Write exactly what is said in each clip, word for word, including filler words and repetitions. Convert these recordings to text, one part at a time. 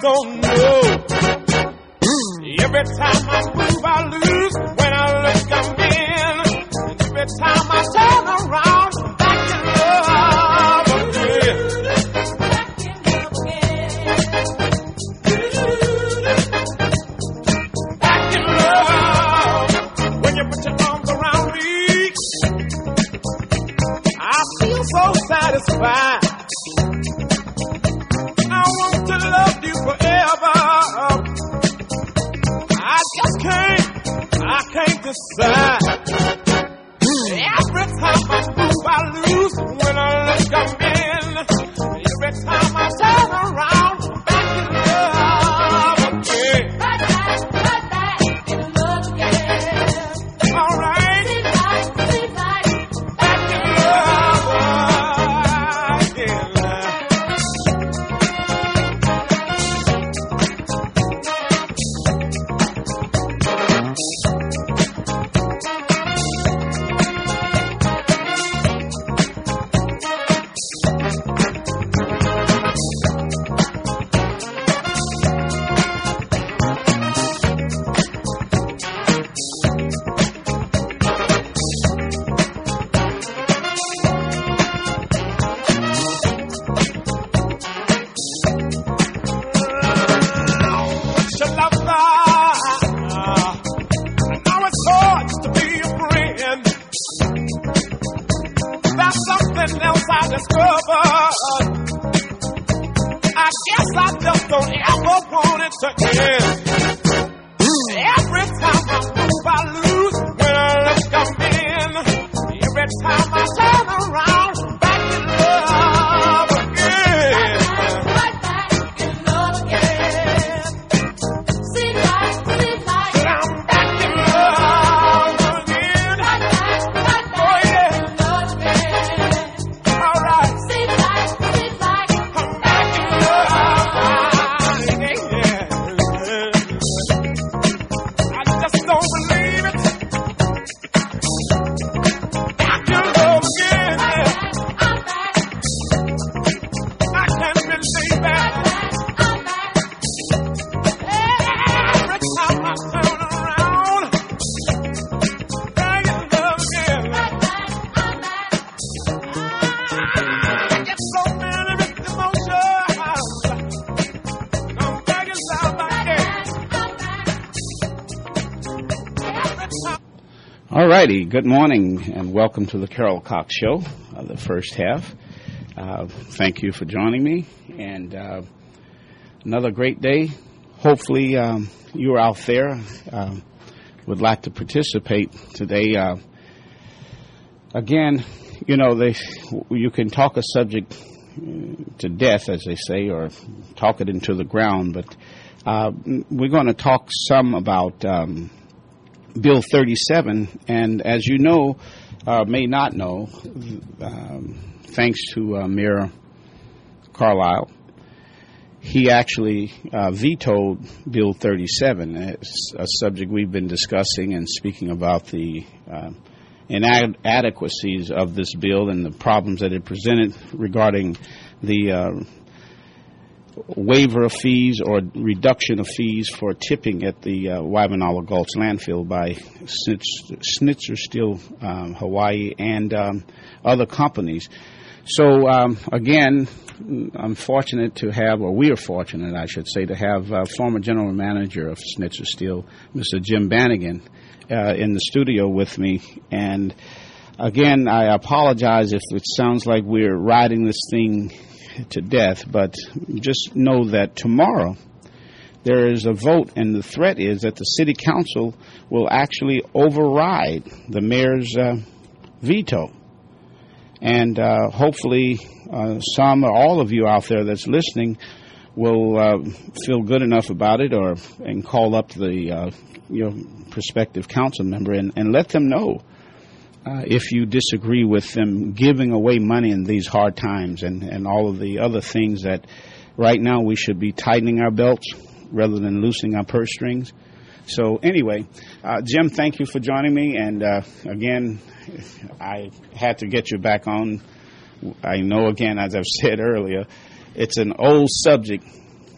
don't know. Every time I move, I lose. When I look, I'm in. And every time I turn around, I'm back in love again. Back in love. When you put your arms around me, I feel so satisfied. I want to love you forever. I just can't, I can't decide. Every time I move, I lose. When I look, I'm in. Every time I turn around, I'm back in love again. Right back, right back in love again. All right. Seems like, seems like back in love again. Alrighty, good morning and welcome to the Carol Cox Show, uh, the first half. Uh, thank you for joining me, and uh, another great day. Hopefully um, you're out there, uh, would like to participate today. Uh, again, you know, they, you can talk a subject to death, as they say, or talk it into the ground, but uh, we're going to talk some about um, Bill thirty-seven, and as you know, uh, may not know, um, thanks to uh, Mayor Carlisle, he actually uh, vetoed Bill thirty-seven. It's a subject we've been discussing and speaking about the uh, inadequacies of this bill and the problems that it presented regarding the uh, waiver of fees or reduction of fees for tipping at the uh, Waimanalo Gulch landfill by Schnitzer Steel um, Hawaii and um, other companies. So, um, again, I'm fortunate to have, or we are fortunate, I should say, to have uh, former general manager of Schnitzer Steel, Mister Jim Bannigan, uh, in the studio with me. And, again, I apologize if it sounds like we're riding this thing to death, but just know that tomorrow there is a vote, and the threat is that the city council will actually override the mayor's uh, veto. And uh, hopefully uh, some or all of you out there that's listening will uh, feel good enough about it, or and call up the uh, your prospective council member and, and let them know Uh, if you disagree with them giving away money in these hard times and, and all of the other things that right now we should be tightening our belts rather than loosening our purse strings. So anyway, uh, Jim, thank you for joining me. And uh, again, I had to get you back on. I know, again, as I've said earlier, it's an old subject,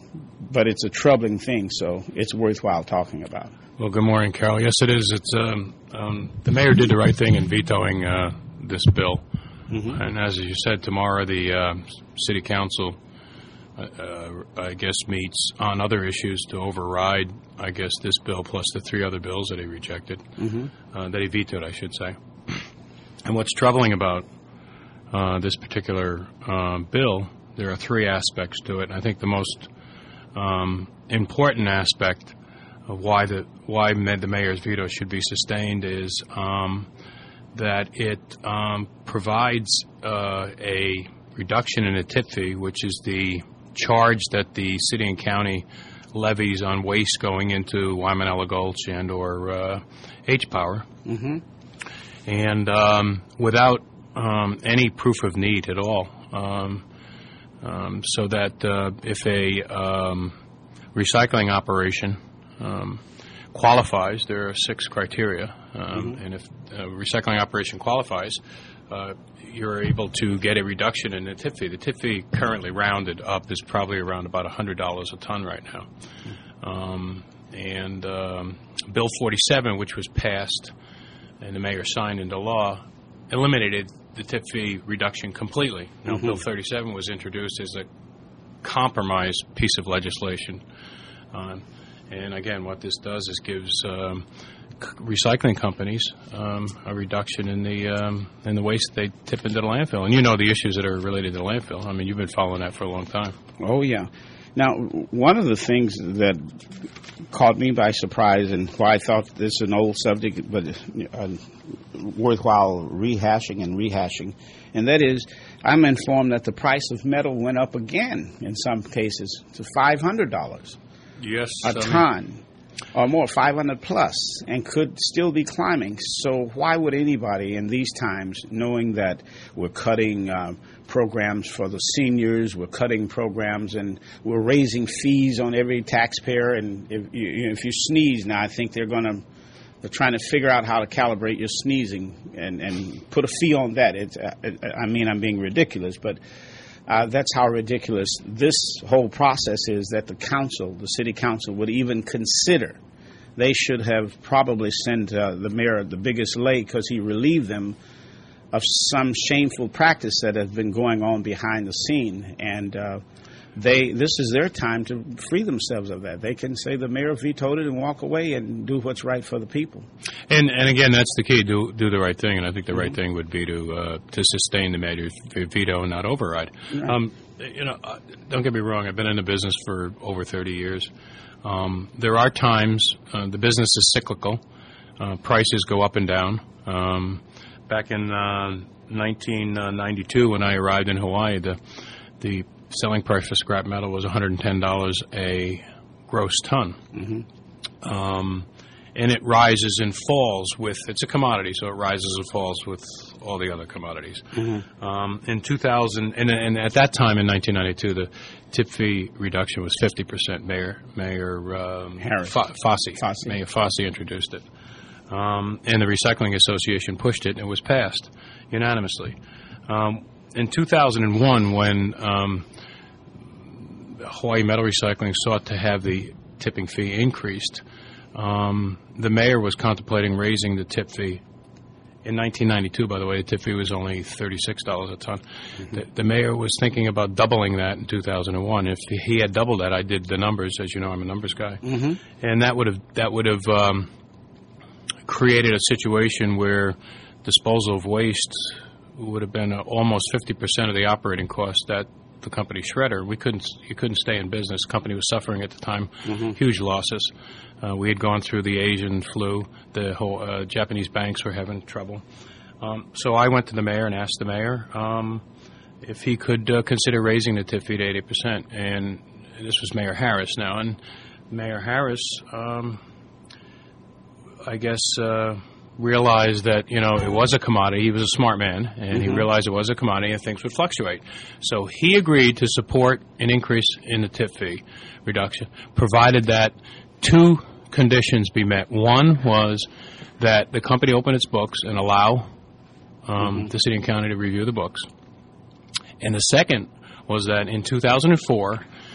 but it's a troubling thing, so it's worthwhile talking about. Well, good morning, Carol. Yes, it is. It's um, um, the mayor did the right thing in vetoing uh, this bill. Mm-hmm. And as you said, tomorrow the uh, city council, uh, uh, I guess, meets on other issues to override, I guess, this bill plus the three other bills that he rejected, mm-hmm. uh, that he vetoed, I should say. And what's troubling about uh, this particular uh, bill, there are three aspects to it. And I think the most um, important aspect of why the why the mayor's veto should be sustained is um, that it um, provides uh, a reduction in a tip fee, which is the charge that the city and county levies on waste going into Waimanalo Gulch and or uh, H-Power, mm-hmm. and um, without um, any proof of need at all, um, um, so that uh, if a um, recycling operation um, qualifies, there are six criteria, um, mm-hmm. and if a recycling operation qualifies, uh, you're able to get a reduction in the tip fee. The tip fee currently rounded up is probably around about one hundred dollars a ton right now. Mm-hmm. Um, and um, Bill forty-seven, which was passed and the mayor signed into law, eliminated the tip fee reduction completely. Now, mm-hmm. Bill thirty-seven was introduced as a compromise piece of legislation. Um, and again, what this does is gives um, c- recycling companies um, a reduction in the um, in the waste they tip into the landfill. And you know the issues that are related to the landfill. I mean, you've been following that for a long time. Oh, yeah. Now, one of the things that caught me by surprise and why I thought this is an old subject but uh, worthwhile rehashing and rehashing, and that is I'm informed that the price of metal went up again in some cases to five hundred dollars. Yes, a ton or more, five hundred plus, and could still be climbing. So why would anybody in these times, knowing that we're cutting uh, programs for the seniors, we're cutting programs, and we're raising fees on every taxpayer, and if you, if you sneeze now, I think they're going to they're trying to figure out how to calibrate your sneezing and, and put a fee on that. It's, uh, I mean, I'm being ridiculous, but Uh, that's how ridiculous this whole process is, that the council, the city council, would even consider. They should have probably sent uh, the mayor the biggest lay because he relieved them of some shameful practice that has been going on behind the scene. And uh, they this is their time to free themselves of that. They can say the mayor vetoed it and walk away and do what's right for the people. And and again, that's the key: do do the right thing. And I think the mm-hmm. right thing would be to uh, to sustain the mayor's veto and not override. Right. Um, you know, uh, don't get me wrong. I've been in the business for over thirty years. Um, there are times uh, the business is cyclical. Uh, prices go up and down. Um, back in uh, nineteen ninety-two, when I arrived in Hawaii, the the selling price for scrap metal was one hundred ten dollars a gross ton. Mm-hmm. Um, and it rises and falls with, it's a commodity, so it rises and falls with all the other commodities. Mm-hmm. Um, in two thousand, and, and at that time in nineteen ninety-two, the tip fee reduction was fifty percent. Mayor, Mayor um, Harris. Fa- Fossey. Fossey. Mayor Fossey introduced it. Um, and the Recycling Association pushed it, and it was passed unanimously. Um, in two thousand one, when um, Hawaii Metal Recycling sought to have the tipping fee increased, um, the mayor was contemplating raising the tip fee. In nineteen ninety-two, by the way, the tip fee was only thirty-six dollars a ton. Mm-hmm. The, the mayor was thinking about doubling that in two thousand one. If he had doubled that, I did the numbers. As you know, I'm a numbers guy. Mm-hmm. And that would have that would have um, created a situation where disposal of waste would have been uh, almost fifty percent of the operating cost that the company shredder. We couldn't you couldn't stay in business. The company was suffering at the time, mm-hmm. huge losses. Uh, we had gone through the Asian flu. The whole uh, Japanese banks were having trouble. Um, so I went to the mayor and asked the mayor um, if he could uh, consider raising the tip fee to eighty percent. And this was Mayor Harris now. And Mayor Harris, um, I guess, uh, realized that, you know, it was a commodity. He was a smart man, and mm-hmm. he realized it was a commodity and things would fluctuate. So he agreed to support an increase in the tip fee reduction, provided that two conditions be met. One was that the company open its books and allow um, mm-hmm. the city and county to review the books. And the second was that in two thousand four,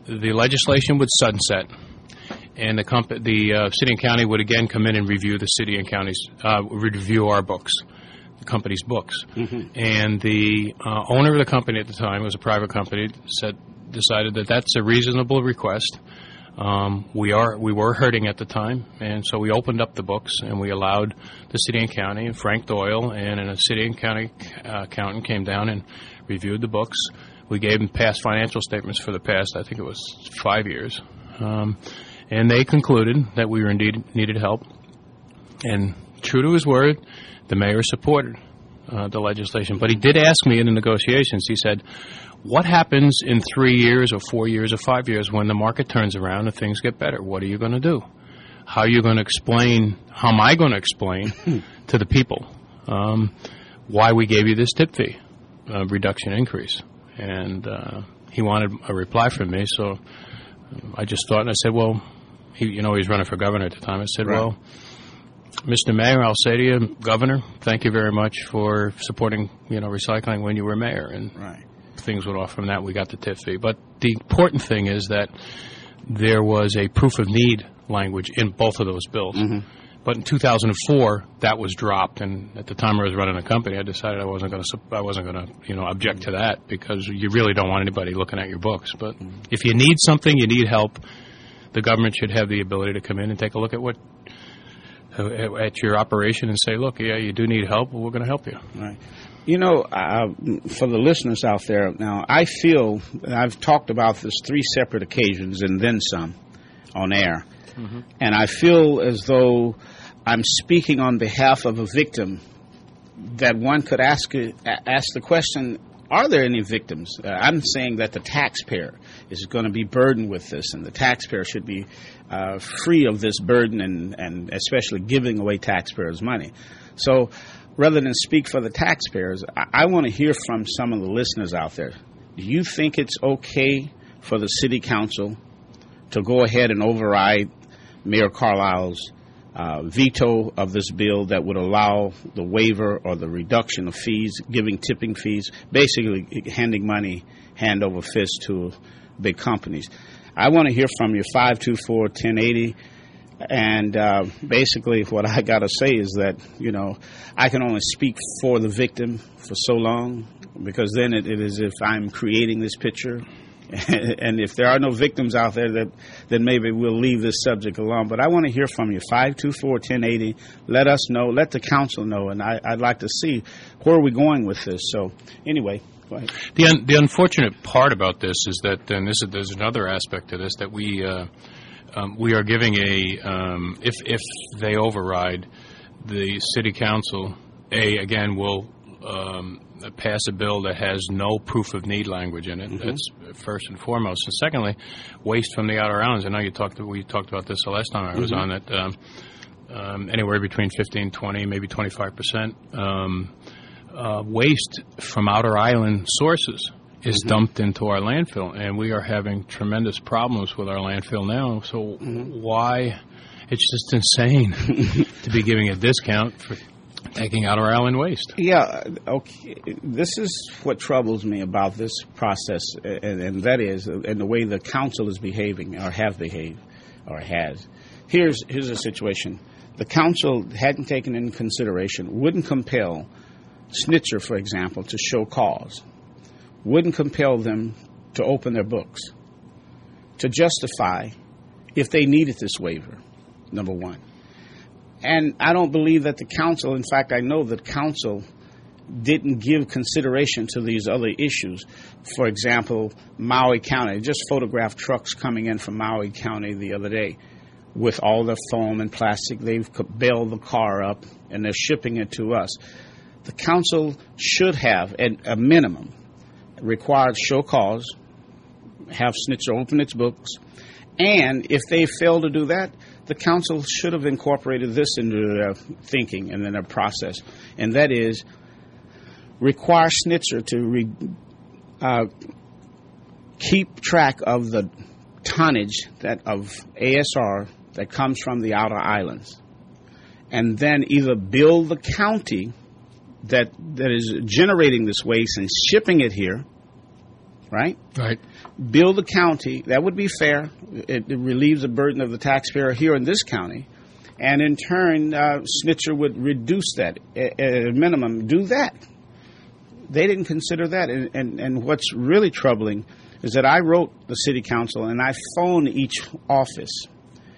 the legislation would sunset, and the comp- the uh, city and county would again come in and review the city and county's uh, review our books, the company's books. Mm-hmm. And the uh, owner of the company at the time, it was a private company, said decided that that's a reasonable request. Um, we are we were hurting at the time, and so we opened up the books and we allowed the city and county and Frank Doyle and a city and county uh, accountant came down and reviewed the books. We gave them past financial statements for the past, I think it was five years, um, and they concluded that we were indeed needed help. And true to his word, the mayor supported uh, the legislation. But he did ask me in the negotiations. He said, what happens in three years or four years or five years when the market turns around and things get better? What are you going to do? How are you going to explain, how am I going to explain to the people um, why we gave you this tip fee uh, reduction increase? And uh, he wanted a reply from me, so I just thought, and I said, well, he, you know, he was running for governor at the time. I said, right. well, Mister Mayor, I'll say to you, Governor, thank you very much for supporting, you know, recycling when you were mayor. And right. things went off from that. We got the tip fee. But the important thing is that there was a proof of need language in both of those bills. Mm-hmm. But in two thousand four, that was dropped. And at the time I was running a company, I decided I wasn't going to I wasn't going to you know object to that because you really don't want anybody looking at your books. But mm-hmm. if you need something, you need help, the government should have the ability to come in and take a look at what at your operation and say, look, yeah, you do need help, well, we're going to help you. Right. You know, uh, for the listeners out there, now, I feel, I've talked about this three separate occasions and then some on air, mm-hmm. and I feel as though I'm speaking on behalf of a victim that one could ask ask the question, are there any victims? Uh, I'm saying that the taxpayer is going to be burdened with this, and the taxpayer should be uh, free of this burden and, and especially giving away taxpayers' money. So rather than speak for the taxpayers, I, I want to hear from some of the listeners out there. Do you think it's okay for the city council to go ahead and override Mayor Carlisle's Uh, veto of this bill that would allow the waiver or the reduction of fees, giving tipping fees, basically handing money hand over fist to big companies? I want to hear from you, five two four, one zero eight zero. And uh, basically what I got to say is that, you know, I can only speak for the victim for so long, because then it, it is if I'm creating this picture. And if there are no victims out there, that then maybe we'll leave this subject alone. But I want to hear from you, five two four, one zero eight zero. Let us know. Let the council know. And I, I'd like to see where are we going with this. So anyway, go ahead. The, un- the unfortunate part about this is that, and this is, there's another aspect to this, that we uh, um, we are giving a, um, if, if they override, the city council, A, again, will um, pass a bill that has no proof of need language in it. Mm-hmm. That's first and foremost. And secondly, waste from the outer islands. I know you talked. We talked about this the last time I was mm-hmm. on it. Um, um, anywhere between fifteen, twenty, maybe twenty-five percent um, uh, waste from outer island sources is mm-hmm. dumped into our landfill, and we are having tremendous problems with our landfill now. So mm-hmm. why? It's just insane to be giving a discount for taking out our island waste. Yeah, okay. This is what troubles me about this process, and, and that is, and the way the council is behaving, or have behaved, or has. Here's here's a situation. The council hadn't taken into consideration, wouldn't compel Schnitzer, for example, to show cause, wouldn't compel them to open their books, to justify if they needed this waiver, number one. And I don't believe that the council, in fact, I know that council didn't give consideration to these other issues. For example, Maui County, just photographed trucks coming in from Maui County the other day with all the foam and plastic. They've bailed the car up and they're shipping it to us. The council should have, at a minimum, required show cause, have Schnitzer open its books, and if they fail to do that, the council should have incorporated this into their thinking and then their process, and that is require Schnitzer to re, uh, keep track of the tonnage that of A S R that comes from the outer islands, and then either bill the county that that is generating this waste and shipping it here right? Right. Bill the county. That would be fair. It, it relieves the burden of the taxpayer here in this county. And in turn, uh, Schnitzer would reduce that at a minimum. Do that. They didn't consider that. And, and, and what's really troubling is that I wrote the city council and I phoned each office.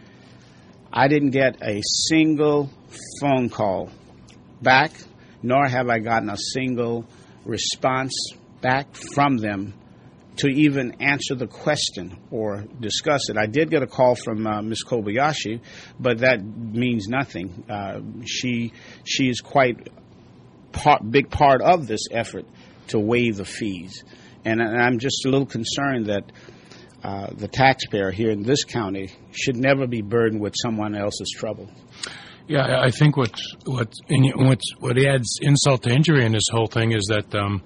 I didn't get a single phone call back, nor have I gotten a single response back from them to even answer the question or discuss it. I did get a call from uh, Miz Kobayashi, but that means nothing. Uh, she she is quite part, big part of this effort to waive the fees, and, and I'm just a little concerned that uh, the taxpayer here in this county should never be burdened with someone else's trouble. Yeah, I think what's what what's what adds insult to injury in this whole thing is that. Um,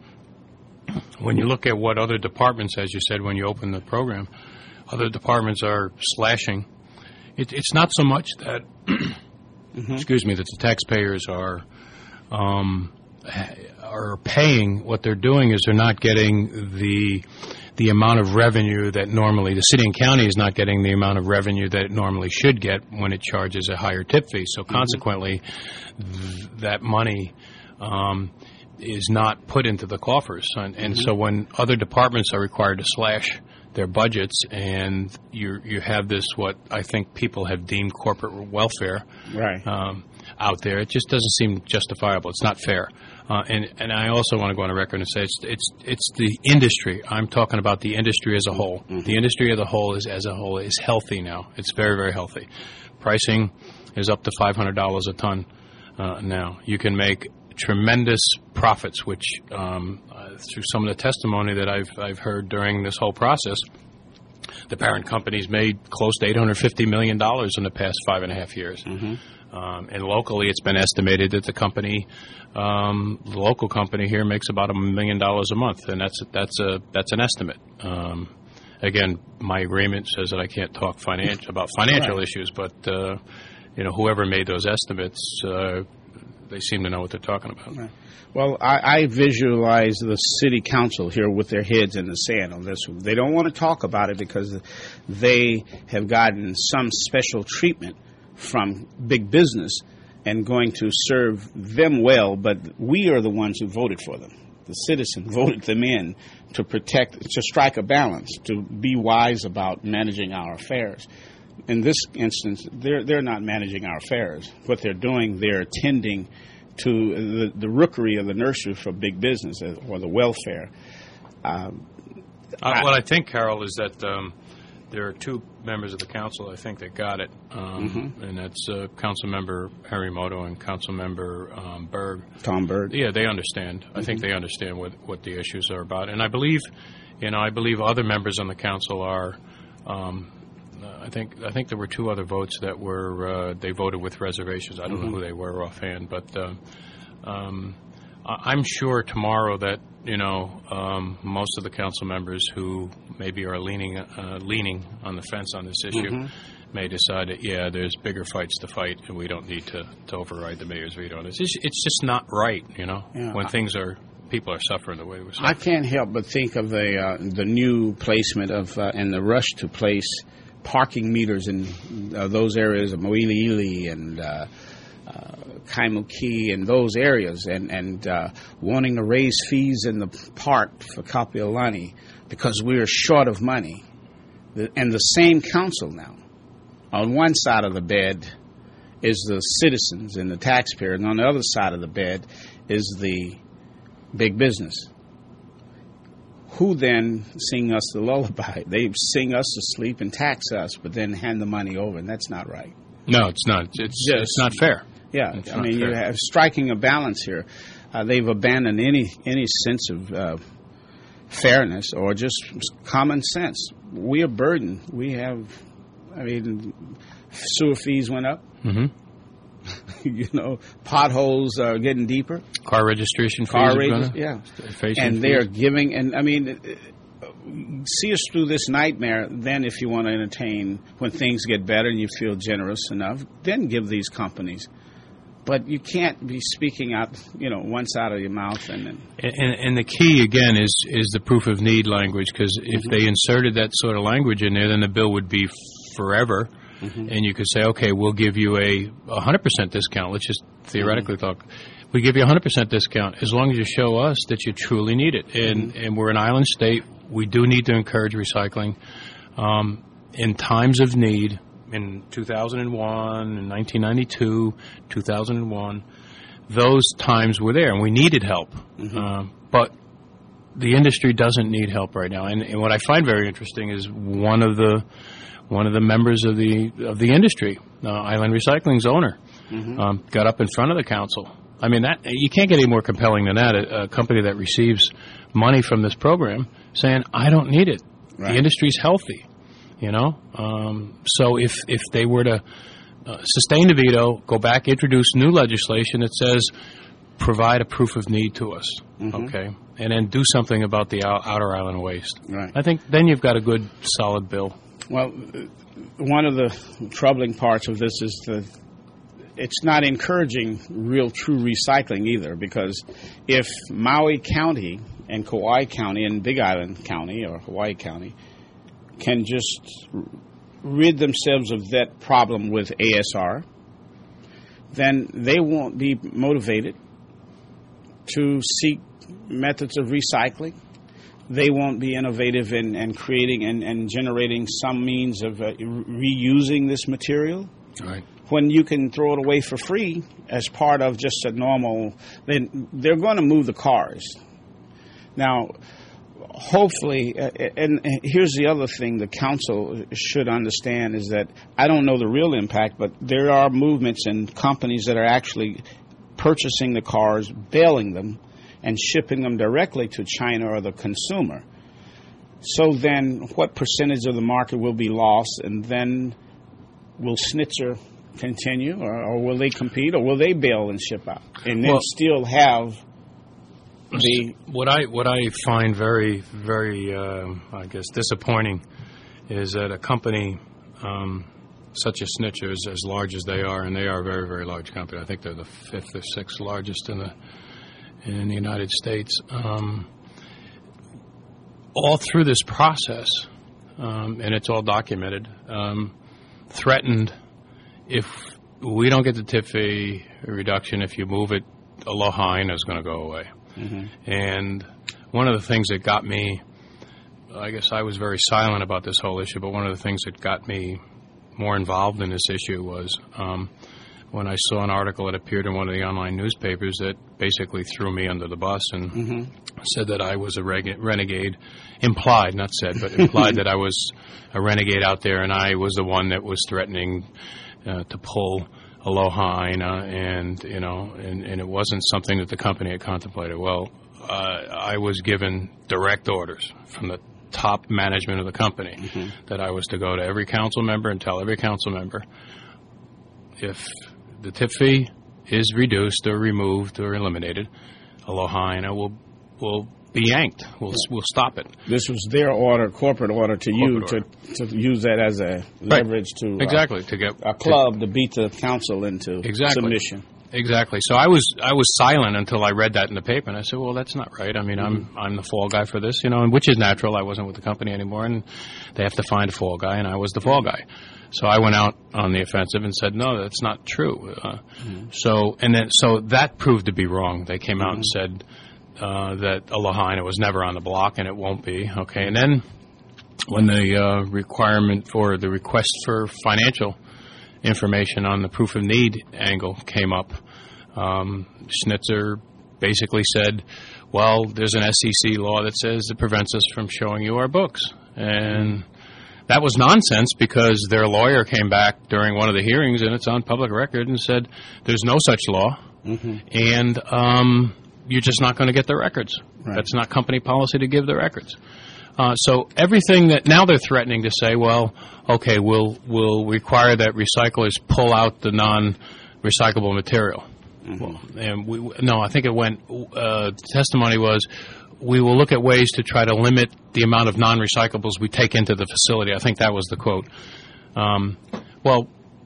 When you look at what other departments, as you said, when you open the program, other departments are slashing. It, it's not so much that, mm-hmm. excuse me, that the taxpayers are um, are paying. What they're doing is they're not getting the the amount of revenue that normally the city and county is not getting the amount of revenue that it normally should get when it charges a higher tip fee. So mm-hmm. consequently, th- that money. Um, is not put into the coffers. And, and mm-hmm. so when other departments are required to slash their budgets and you you have this, what I think people have deemed corporate welfare right. um, out there, it just doesn't seem justifiable. It's not fair. Uh, and, and I also want to go on a record and say it's, it's, it's the industry. I'm talking about the industry as a whole. Mm-hmm. The industry as a whole is, as a whole is healthy now. It's very, very healthy. Pricing is up to five hundred dollars a ton uh, now. You can make tremendous profits, which um, uh, through some of the testimony that I've I've heard during this whole process, the parent company's made close to eight hundred fifty million dollars in the past five and a half years. Mm-hmm. Um, and locally, it's been estimated that the company, um, the local company here, makes about a million dollars a month, and that's that's a that's an estimate. Um, again, my agreement says that I can't talk financial about financial right. issues, but uh, you know, whoever made those estimates. Uh, They seem to know what they're talking about. Right. Well, I, I visualize the city council here with their heads in the sand on this one. They don't want to talk about it because they have gotten some special treatment from big business and going to serve them well, but we are the ones who voted for them. The citizen voted them in to protect, to strike a balance, to be wise about managing our affairs. In this instance, they're they're not managing our affairs. What they're doing, they're attending to the, the rookery of the nursery for big business or the welfare. Um, uh, what I think, Carol, is that um, there are two members of the council, I think, that got it, um, mm-hmm. and that's uh, Council Member Harimoto and Council Member um, Berg. Tom Berg. Yeah, they understand. Mm-hmm. I think they understand what, what the issues are about. And I believe, you know, I believe other members on the council are um, I think I think there were two other votes that were uh, they voted with reservations. I don't mm-hmm. know who they were offhand, but uh, um, I'm sure tomorrow that you know um, most of the council members who maybe are leaning uh, leaning on the fence on this issue mm-hmm. may decide that yeah, there's bigger fights to fight, and we don't need to, to override the mayor's veto on this. It's, it's just not right, you know, yeah, when I, things are. People are suffering the way we're suffering. I can't help but think of the uh, the new placement of uh, and the rush to place parking meters in uh, those areas of Moiliili and uh, uh, Kaimuki and those areas, and and uh, wanting to raise fees in the park for Kapiolani because we are short of money. The, and the same council now, on one side of the bed is the citizens and the taxpayer, and on the other side of the bed is the big business. Who then sing us the lullaby? They sing us to sleep and tax us, but then hand the money over, and that's not right. No, it's not. It's Just, it's not fair. Yeah, it's I mean, fair. You have striking a balance here. Uh, they've abandoned any any sense of uh, fairness or just common sense. We are burdened. We have, I mean, sewer fees went up. Mm-hmm. You know, potholes are getting deeper. Car registration fees. Car registration, yeah. And fees. They are giving, and I mean, see us through this nightmare. Then, if you want to entertain when things get better and you feel generous enough, then give these companies but you can't be speaking out, you know, one side of your mouth. And then And, and the key, again, is, is the proof of need language, because if Mm-hmm. they inserted that sort of language in there, then the bill would be forever. Mm-hmm. And you could say, okay, we'll give you a one hundred percent discount. Let's just theoretically Mm-hmm. talk. We give you a one hundred percent discount as long as you show us that you truly need it. And, Mm-hmm. and we're an island state. We do need to encourage recycling. Um, in times of need, in two thousand one, in nineteen ninety-two, two thousand one, those times were there, and we needed help. Mm-hmm. Uh, but the industry doesn't need help right now. And, and what I find very interesting is one of the one of the members of the of the industry, uh, Island Recycling's owner, Mm-hmm. um, got up in front of the council. I mean, that you can't get any more compelling than that. A, a company that receives money from this program saying, "I don't need it. Right. The industry's healthy." You know, um, so if if they were to uh, sustain the veto, go back, introduce new legislation that says provide a proof of need to us, Mhm. okay, and then do something about the out- outer island waste. Right. I think then you've got a good, solid bill. Well, uh, one of the troubling parts of this is the it's not encouraging real true recycling either, because if Maui County and Kauai County and Big Island County or Hawaii County can just rid themselves of that problem with A S R, then they won't be motivated to seek methods of recycling. They won't be innovative in, in creating and, and generating some means of uh, reusing this material. Right. When you can throw it away for free as part of just a normal, then they're going to move the cars. Now, hopefully, uh, and here's the other thing the council should understand is that I don't know the real impact, but there are movements and companies that are actually purchasing the cars, bailing them, and shipping them directly to China or the consumer. So then what percentage of the market will be lost, and then will Schnitzer continue, or, or will they compete, or will they bail and ship out, and then Well- still have the What I what I find very very uh, I guess disappointing is that a company um, such as Schnitzer, as, as large as they are, and they are a very very large company. I think they're the fifth or sixth largest in the in the United States. Um, all through this process, um, and it's all documented, um, threatened if we don't get the tip fee reduction, if you move it, Aloha is going to go away. Mhm. And one of the things that got me, I guess I was very silent about this whole issue, but one of the things that got me more involved in this issue was um, when I saw an article that appeared in one of the online newspapers that basically threw me under the bus and Mhm. said that I was a reg- renegade, implied, not said, but implied that I was a renegade out there and I was the one that was threatening uh, to pull Aloha Aina, and you know, and, and it wasn't something that the company had contemplated. Well, uh, I was given direct orders from the top management of the company Mhm. that I was to go to every council member and tell every council member if the tip fee is reduced or removed or eliminated, Aloha Aina will will be yanked. We'll we'll stop it. This was their order, corporate order to you Corporate to, to use that as a leverage to uh, Exactly to get a club to beat the council into Exactly. submission. Exactly. So I was I was silent until I read that in the paper, and I said, "Well, that's not right. I mean, Mm-hmm. I'm I'm the fall guy for this, you know, and which is natural. I wasn't with the company anymore, and they have to find a fall guy, and I was the fall guy. So I went out on the offensive and said, "No, that's not true." Uh, Mm-hmm. So and then so that proved to be wrong. They came out and said uh, that Aloha Aina was never on the block, and it won't be. Okay, and then when the uh, requirement for the request for financial information on the proof of need angle came up, um, Schnitzer basically said, well, there's an S E C law that says it prevents us from showing you our books. And that was nonsense because their lawyer came back during one of the hearings, and it's on public record, and said there's no such law, Mm-hmm. and um, you're just not going to get the records. Right. That's not company policy to give the records. Uh, so everything that now they're threatening to say, well, okay, we'll we'll require that recyclers pull out the non-recyclable material. Mm-hmm. Well, and we no, I think it went. Uh, testimony was, we will look at ways to try to limit the amount of non-recyclables we take into the facility. I think that was the quote. Um, well,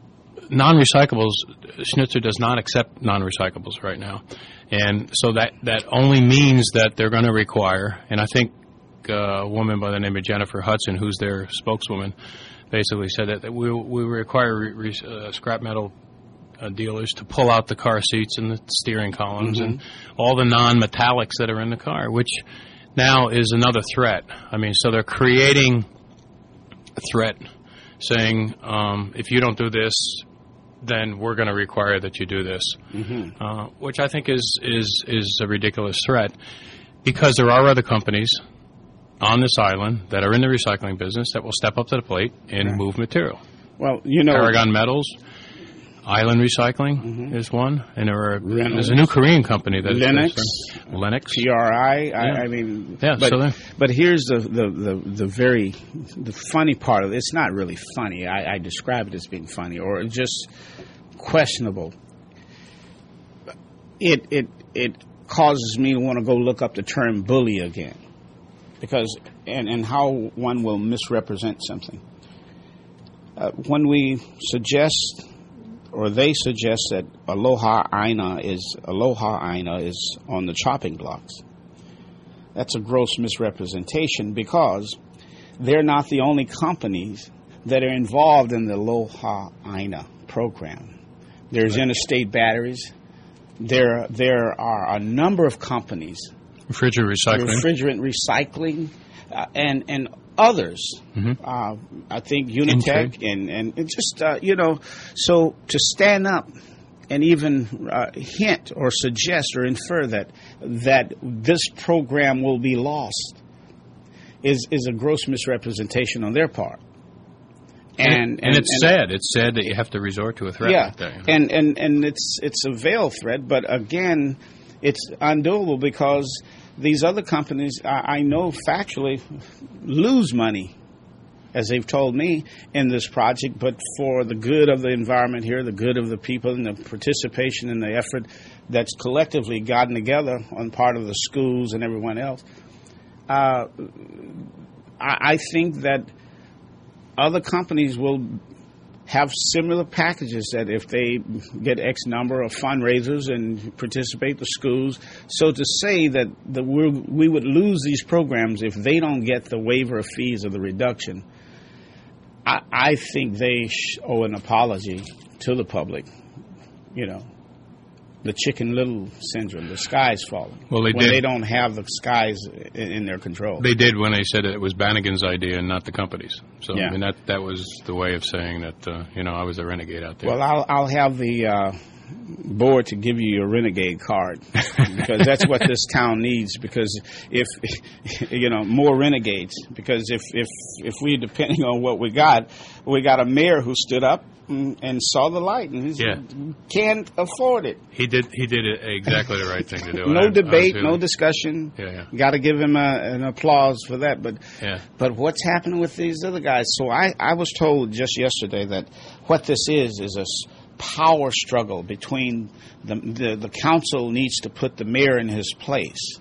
non-recyclables, Schnitzer does not accept non-recyclables right now. And so that, that only means that they're going to require, and I think uh, a woman by the name of Jennifer Hudson, who's their spokeswoman, basically said that, that we, we require re, re, uh, scrap metal uh, dealers to pull out the car seats and the steering columns mm-hmm. and all the non-metallics that are in the car, which now is another threat. I mean, so they're creating a threat saying, um, if you don't do this, then we're going to require that you do this, mm-hmm. uh, which I think is, is, is a ridiculous threat, because there are other companies on this island that are in the recycling business that will step up to the plate and right. move material. Well, you know, Paragon Metals, Island Recycling mm-hmm. is one, and there are, there's a new Korean company that Lennox, is Lennox, T R I. Yeah. I, I mean, yeah. But, so but here's the, the, the, the very the funny part of it. It's not really funny. I, I describe it as being funny or just questionable. It it it causes me to want to go look up the term bully again, because and and how one will misrepresent something. Uh, when we suggest, or they suggest, that Aloha Aina is Aloha Aina is on the chopping blocks, that's a gross misrepresentation, because they're not the only companies that are involved in the Aloha Aina program. There's right. Interstate Batteries. There there are a number of companies, refrigerant recycling, refrigerant recycling, uh, and and others. Mm-hmm. Uh, I think Unitech and and it just uh, you know. So to stand up and even uh, hint or suggest or infer that that this program will be lost is is a gross misrepresentation on their part. And, and, and it's and, sad. It's sad that you have to resort to a threat yeah, like that. You know? and, and and it's it's a veiled threat, but again, it's undoable, because these other companies, I, I know factually, lose money, as they've told me, in this project, but for the good of the environment here, the good of the people, and the participation and the effort that's collectively gotten together on part of the schools and everyone else, uh, I, I think that other companies will have similar packages, that if they get X number of fundraisers and participate the schools. So to say that the, we're, we would lose these programs if they don't get the waiver of fees or the reduction, I, I think they sh- owe an apology to the public. You know, the Chicken Little syndrome, the sky's falling. Well, they when did. they don't have the skies in, in their control. They did when they said that it was Bannigan's idea and not the company's. So yeah. I mean, that that was the way of saying that uh, you know, I was a renegade out there. Well, I'll I'll have the uh, board to give you your renegade card, because that's what this town needs. Because if you know, more renegades. Because if if if we, depending on what we got, we got a mayor who stood up and, and saw the light, and he yeah. can't afford it. He did. He did it exactly the right thing to do. No I, debate, I no discussion. Yeah, yeah. Got to give him a, an applause for that. But yeah. but what's happening with these other guys? So I, I was told just yesterday that what this is is a power struggle between the, the the council needs to put the mayor in his place.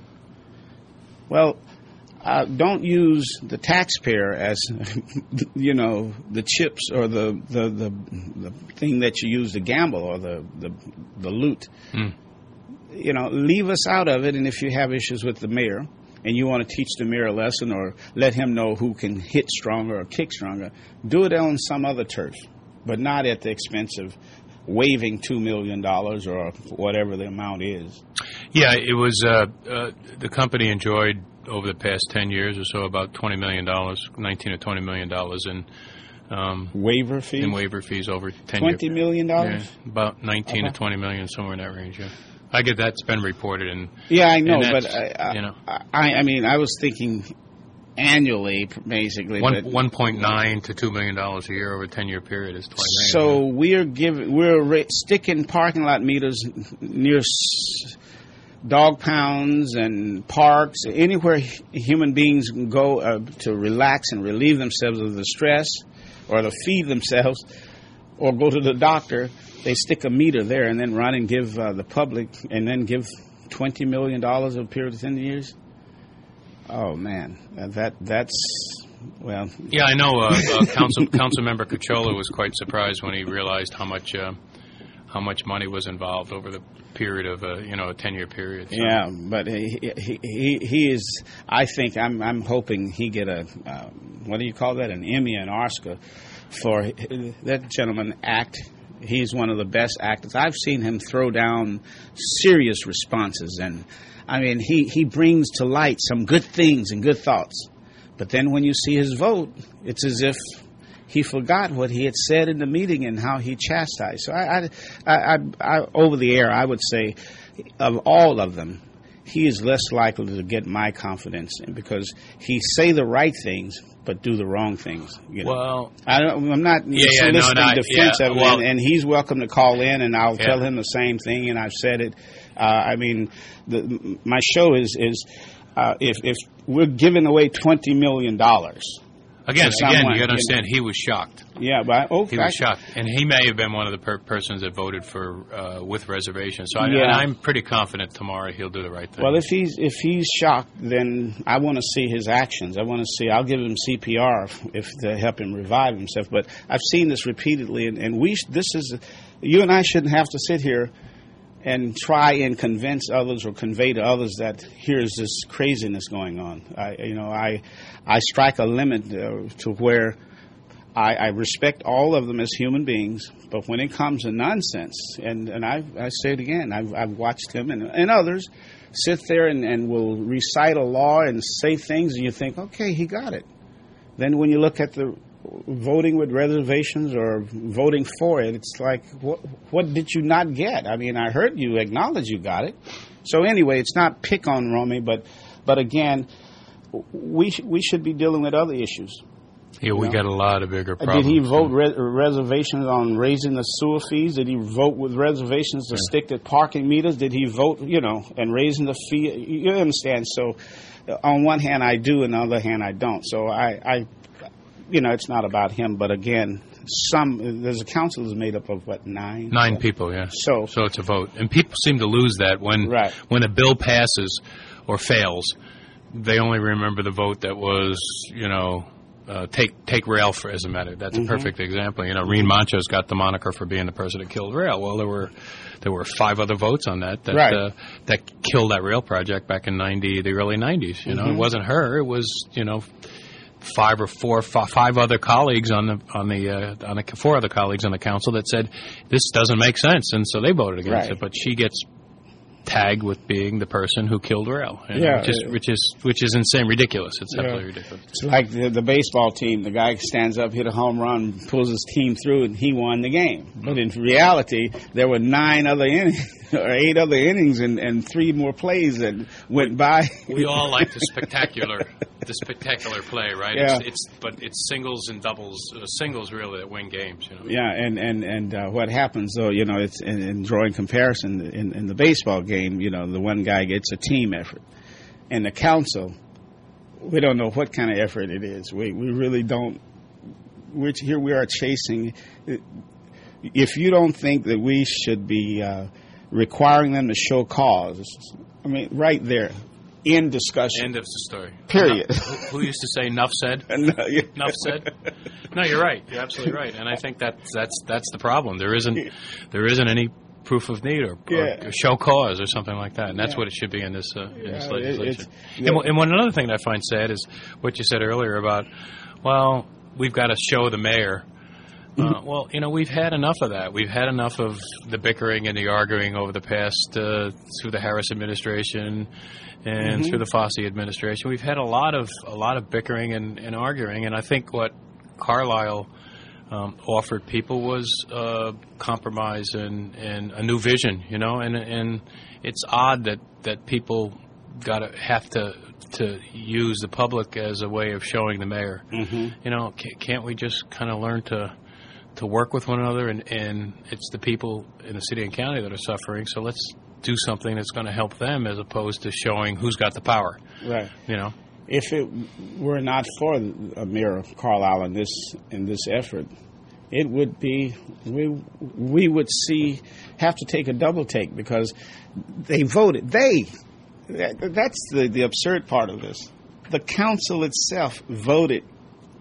Well, uh, don't use the taxpayer as, you know, the chips or the the, the, the thing that you use to gamble, or the the, the loot. Mm. You know, leave us out of it. And if you have issues with the mayor and you want to teach the mayor a lesson, or let him know who can hit stronger or kick stronger, do it on some other turf, but not at the expense of waiving two million dollars or whatever the amount is. Yeah, it was uh, uh, the company enjoyed over the past ten years or so about twenty million dollars, nineteen or twenty million dollars in um, waiver fees. In waiver fees over ten twenty years. million dollars? Yeah, about nineteen okay. to twenty million, somewhere in that range. Yeah, I get that's been reported. And yeah, I know, but I, you know, I, I mean, I was thinking annually, basically. One but one point nine to two million dollars a year over a ten year period is twenty million. So we're giving we're ra- sticking parking lot meters near s- dog pounds and parks, anywhere h- human beings can go uh, to relax and relieve themselves of the stress, or to feed themselves, or go to the doctor. They stick a meter there and then run and give uh, the public, and then give twenty million dollars over a period of ten years. Oh man, that that's well, yeah, I know. Uh, uh, Council Councilmember Cacciola was quite surprised when he realized how much uh, how much money was involved over the period of a you know a ten year period. So. Yeah, but he, he he he is. I think I'm I'm hoping he get a uh, what do you call that? An Emmy and Oscar for that gentleman act. He's one of the best actors. I've seen him throw down serious responses, and I mean he he brings to light some good things and good thoughts. But then when you see his vote, it's as if he forgot what he had said in the meeting and how he chastised. So I, I, I, I, over the air, I would say, of all of them, he is less likely to get my confidence because he say the right things but do the wrong things. You know? Well, I don't, I'm not yeah, yeah, soliciting no, no, defense yeah, of him, well, and, and he's welcome to call in, and I'll yeah. tell him the same thing, and I've said it. Uh, I mean, the, my show is is uh, if if we're giving away twenty million dollars. Again, someone, again, you got to understand, he was shocked. Yeah, but okay. He was shocked, and he may have been one of the per- persons that voted for uh, with reservations. So I, Yeah. and I'm pretty confident tomorrow he'll do the right thing. Well, if he's if he's shocked, then I want to see his actions. I want to see. I'll give him C P R if, if to help him revive himself. But I've seen this repeatedly, and, and we this is you and I shouldn't have to sit here and try and convince others or convey to others that here's this craziness going on. I, you know, I I strike a limit uh, to where I, I respect all of them as human beings, but when it comes to nonsense, and, and I, I say it again, I've, I've watched him and, and others sit there and, and will recite a law and say things, and you think, okay, he got it. Then when you look at the voting with reservations or voting for it, it's like, what, what did you not get? I mean, I heard you acknowledge you got it. So anyway, it's not pick on Romy, but but again, we sh- we should be dealing with other issues. Yeah, we know? got a lot of bigger problems. Did he vote re- reservations on raising the sewer fees? Did he vote with reservations to yeah. stick to parking meters? Did he vote, you know, and raising the fee? You understand? So on one hand, I do, and on the other hand, I don't. So I, I you know, it's not about him. But again, some there's a council that's made up of, what, nine? Nine people, yeah. So, so it's a vote. And people seem to lose that when right. when a bill passes or fails. They only remember the vote that was, you know, uh, take take rail for as a matter. That's mm-hmm. a perfect example. You know, Reen Mancho's got the moniker for being the person that killed rail. Well, there were there were five other votes on that that right. uh, that killed that rail project back in ninety, the early nineties. You know, mm-hmm. it wasn't her. It was, you know, five or four, five, five other colleagues on the on the uh, on the four other colleagues on the council that said this doesn't make sense, and so they voted against right. it. But she gets tagged with being the person who killed rail, you know, yeah, which is which is which is insane, ridiculous. It's yeah. absolutely ridiculous. It's like the, the baseball team. The guy stands up, hit a home run, pulls his team through, and he won the game. But in reality, there were nine other innings or eight other innings and, and three more plays that went by. We all like the spectacular, the spectacular play, right? Yeah. It's, it's but it's singles and doubles, uh, singles really that win games. You know? Yeah, and and and uh, what happens though, you know, it's in, in drawing comparison in, in the baseball game. You know, the one guy gets a team effort, and the council, we don't know what kind of effort it is. We we really don't. We're, here we are chasing. If you don't think that we should be uh, requiring them to show cause, I mean, right there, end discussion. End of the story. Period. Enough, who, who used to say "Nuff said"? No, yeah. Enough said. No, you're right. You're absolutely right, and I think that that's that's the problem. There isn't there isn't any proof of need or, yeah. or show cause or something like that, and that's yeah. what it should be in this uh, in yeah, this legislation. yeah. And, and one another thing that I find sad is what you said earlier about, well, we've got to show the mayor. Uh, well, you know, we've had enough of that. We've had enough of the bickering and the arguing over the past uh, through the Harris administration and mm-hmm. through the Fossey administration. We've had a lot of a lot of bickering and, and arguing, and I think what Carlisle um, offered people was uh, compromise and, and a new vision. You know, and and it's odd that, that people got to have to to use the public as a way of showing the mayor. Mm-hmm. You know, can't we just kind of learn to to work with one another, and, and it's the people in the city and county that are suffering, so let's do something that's going to help them as opposed to showing who's got the power. Right. You know? If it were not for Mayor Carlisle in this in this effort, it would be we we would see have to take a double take because they voted. They that's the, the absurd part of this. The council itself voted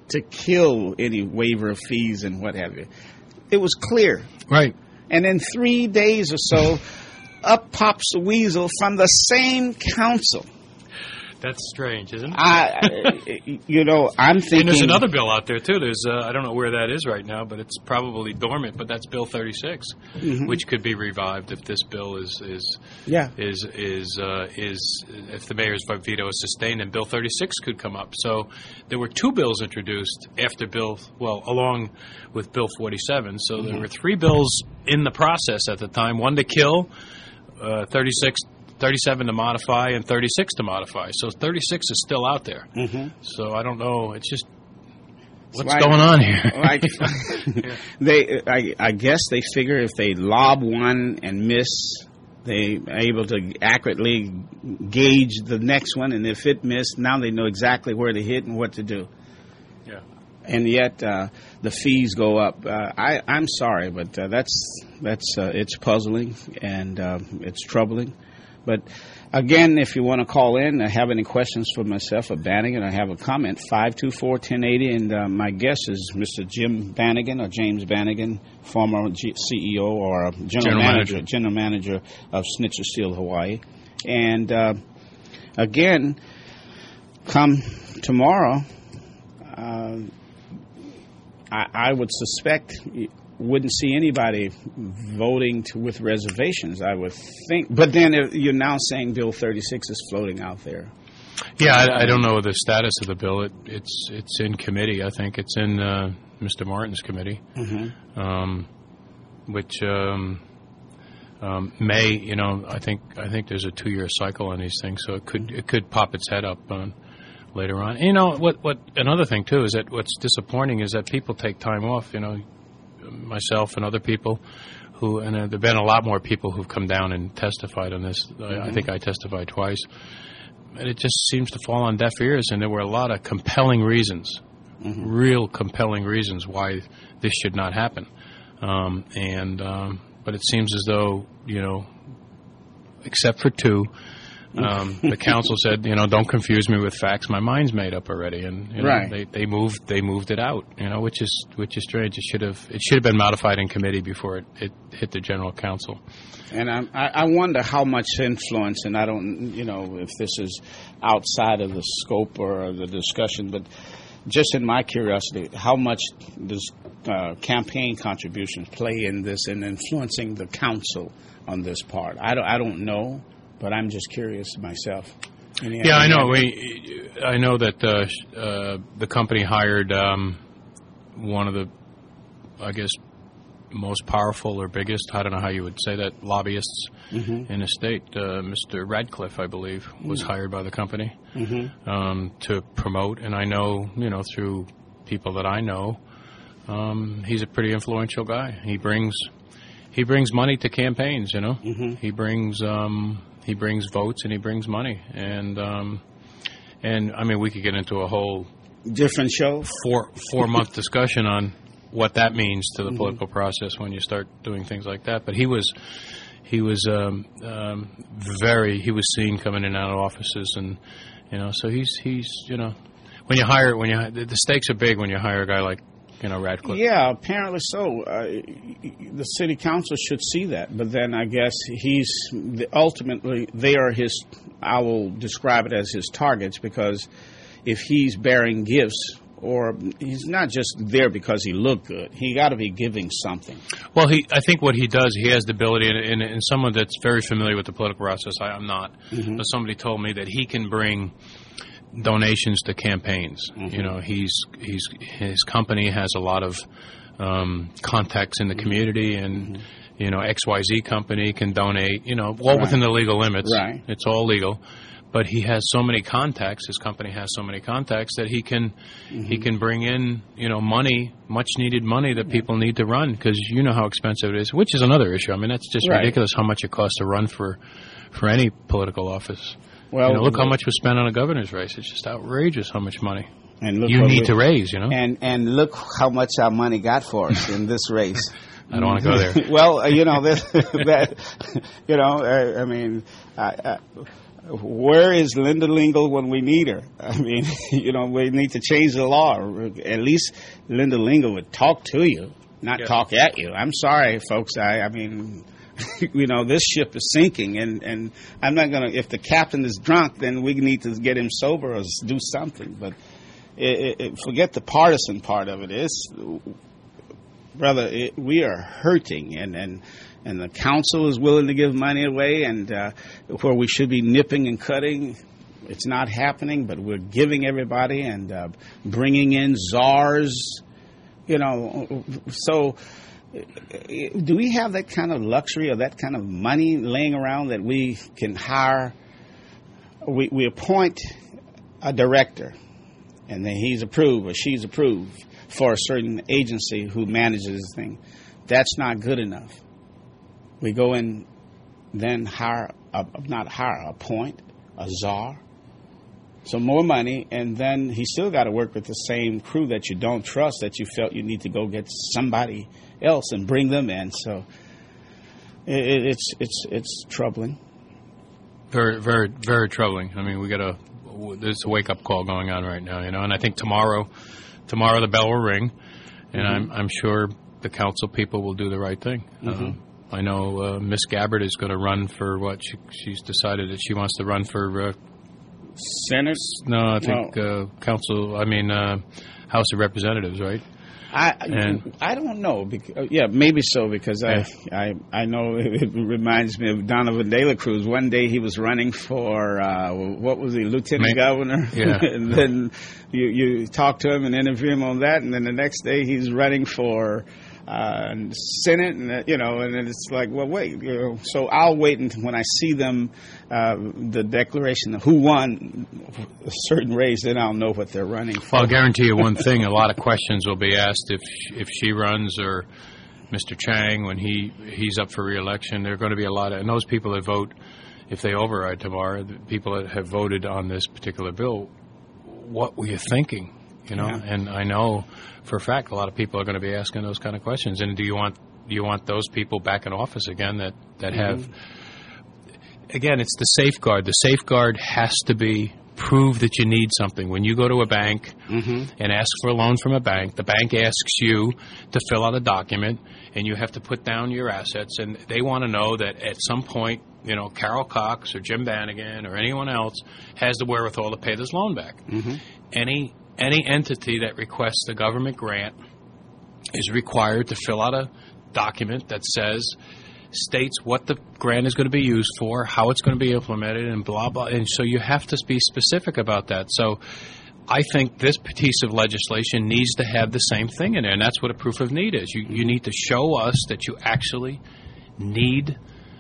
to kill any waiver of fees and what have you. It was clear. Right. And in three days or so, up pops the weasel from the same council. That's strange, isn't it? I, you know, I'm thinking... And there's another bill out there, too. There's uh, I don't know where that is right now, but it's probably dormant, but that's Bill thirty-six, mm-hmm. which could be revived if this bill is... is yeah. Is, is, uh, is, if the mayor's veto is sustained, and Bill thirty-six could come up. So there were two bills introduced after Bill... Well, along with Bill forty-seven. So mm-hmm. there were three bills in the process at the time. One to kill, uh, thirty-six... thirty-seven to modify, and thirty-six to modify. So thirty-six is still out there. Mm-hmm. So I don't know. It's just what's like, going on here. Like yeah. they, I, I guess they figure if they lob one and miss, they are able to accurately gauge the next one, and if it missed, now they know exactly where to hit and what to do. Yeah. And yet uh, the fees go up. Uh, I, I'm sorry, but uh, that's that's uh, it's puzzling and uh, it's troubling. But, again, if you want to call in and have any questions for myself or Bannigan or have a comment, five two four, one zero eight zero. And uh, my guest is Mister Jim Bannigan or James Bannigan, former G- C E O or General, General Manager, Manager, General Manager of Schnitzer Steel Hawaii. And, uh, again, come tomorrow, uh, I, I would suspect... wouldn't see anybody voting to, with reservations, I would think. But then if you're now saying Bill thirty-six is floating out there. Yeah, I, I don't know the status of the bill. It, it's it's in committee. I think it's in uh, Mister Martin's committee, mm-hmm. um, which um, um, may, you know, I think I think there's a two-year cycle on these things, so it could it could pop its head up on. Later on. You know, what, what another thing, too, is that what's disappointing is that people take time off, you know, myself and other people who, and uh, there have been a lot more people who've come down and testified on this. Mm-hmm. I, I think I testified twice. And it just seems to fall on deaf ears, and there were a lot of compelling reasons, mm-hmm. real compelling reasons why this should not happen. Um, and um, but it seems as though, you know, except for two, Um, the council said, you know, don't confuse me with facts. My mind's made up already, and you know, right. they they moved they moved it out. You know, which is which is strange. It should have it should have been modified in committee before it, it hit the general council. And I, I wonder how much influence, and I don't, you know, if this is outside of the scope or the discussion, but just in my curiosity, how much does uh, campaign contributions play in this and influencing the council on this part? I don't I don't know. But I'm just curious myself. Any yeah, I know. We, I know that uh, uh, the company hired um, one of the, I guess, most powerful or biggest, I don't know how you would say that, lobbyists mm-hmm. in the state. Uh, Mister Radcliffe, I believe, was mm-hmm. hired by the company mm-hmm. um, to promote. And I know, you know, through people that I know, um, he's a pretty influential guy. He brings he brings money to campaigns, you know. Mm-hmm. He brings... Um, He brings votes and he brings money, and um, and I mean we could get into a whole different show four four month discussion on what that means to the mm-hmm. political process when you start doing things like that. But he was he was um, um, very he was seen coming in and out of offices, and you know so he's he's you know when you hire when you the stakes are big when you hire a guy like. You know, Radcliffe. Yeah, apparently so. Uh, the city council should see that, but then I guess he's ultimately they are his. I will describe it as his targets because if he's bearing gifts, or he's not just there because he looked good, he got to be giving something. Well, he. I think what he does, he has the ability, and, and, and someone that's very familiar with the political process. I, I'm not, mm-hmm. but somebody told me that he can bring. Donations to campaigns. Mm-hmm. You know, he's he's his company has a lot of um, contacts in the community, and mm-hmm. you know, X Y Z company can donate. You know, all right. within the legal limits. Right. It's all legal, but he has so many contacts. His company has so many contacts that he can mm-hmm. he can bring in you know money, much needed money that yeah. people need to run because you know how expensive it is. Which is another issue. I mean, that's just right. ridiculous how much it costs to run for for any political office. Well, you know, look how much was spent on a governor's race. It's just outrageous how much money and look you need we, to raise, you know. And and look how much our money got for us in this race. I don't want to go there. Well, uh, you know, this, that, you know, uh, I mean, I, I, where is Linda Lingle when we need her? I mean, you know, we need to change the law. At least Linda Lingle would talk to you, not yeah. talk at you. I'm sorry, folks. I, I mean, you know, this ship is sinking, and, and I'm not going to, if the captain is drunk, then we need to get him sober or do something. But it, it, forget the partisan part of it. It's, brother, it, we are hurting, and, and and the council is willing to give money away, and uh, where we should be nipping and cutting, it's not happening, but we're giving everybody and uh, bringing in czars, you know. So do we have that kind of luxury or that kind of money laying around that we can hire? We, we appoint a director, and then he's approved or she's approved for a certain agency who manages this thing. That's not good enough. We go in, then hire, a, not hire, appoint a czar, so more money, and then he still got to work with the same crew that you don't trust, that you felt you need to go get somebody else and bring them in. So it, it's it's it's troubling. Very, very, very troubling. I mean, we got a there's a wake up call going on right now, you know, and I think tomorrow, tomorrow the bell will ring, and mm-hmm. I'm I'm sure the council people will do the right thing. Mm-hmm. Um, I know uh, Miss Gabbard is going to run for what she, she's decided that she wants to run for uh, Senate. No, I think no. Uh, council. I mean, uh, House of Representatives, right? I and, I don't know. Because, yeah, maybe so, because yeah. I, I I know it reminds me of Donovan De La Cruz. One day he was running for uh, what was he, lieutenant May, governor? Yeah. And then you you talk to him and interview him on that, and then the next day he's running for uh, Senate, and uh, you know, and then it's like, well, wait. You know, so I'll wait until when I see them, uh, the declaration of who won a certain race, then I'll know what they're running for. Well, I'll guarantee you one thing: a lot of questions will be asked if if she runs or Mister Chang when he he's up for re-election. There are going to be a lot of, and those people that vote, if they override tomorrow, the people that have voted on this particular bill, what were you thinking? You know, yeah. And I know for a fact a lot of people are going to be asking those kind of questions. And do you want do you want those people back in office again that that mm-hmm. have? Again, it's the safeguard. The safeguard has to be prove that you need something. When you go to a bank mm-hmm. and ask for a loan from a bank, the bank asks you to fill out a document, and you have to put down your assets, and they want to know that at some point, you know, Carol Cox or Jim Bannigan or anyone else has the wherewithal to pay this loan back. Mm-hmm. Any any entity that requests a government grant is required to fill out a document that says, states what the grant is going to be used for, how it's going to be implemented, and blah, blah. And so you have to be specific about that. So I think this piece of legislation needs to have the same thing in there, and that's what a proof of need is. You, you need to show us that you actually need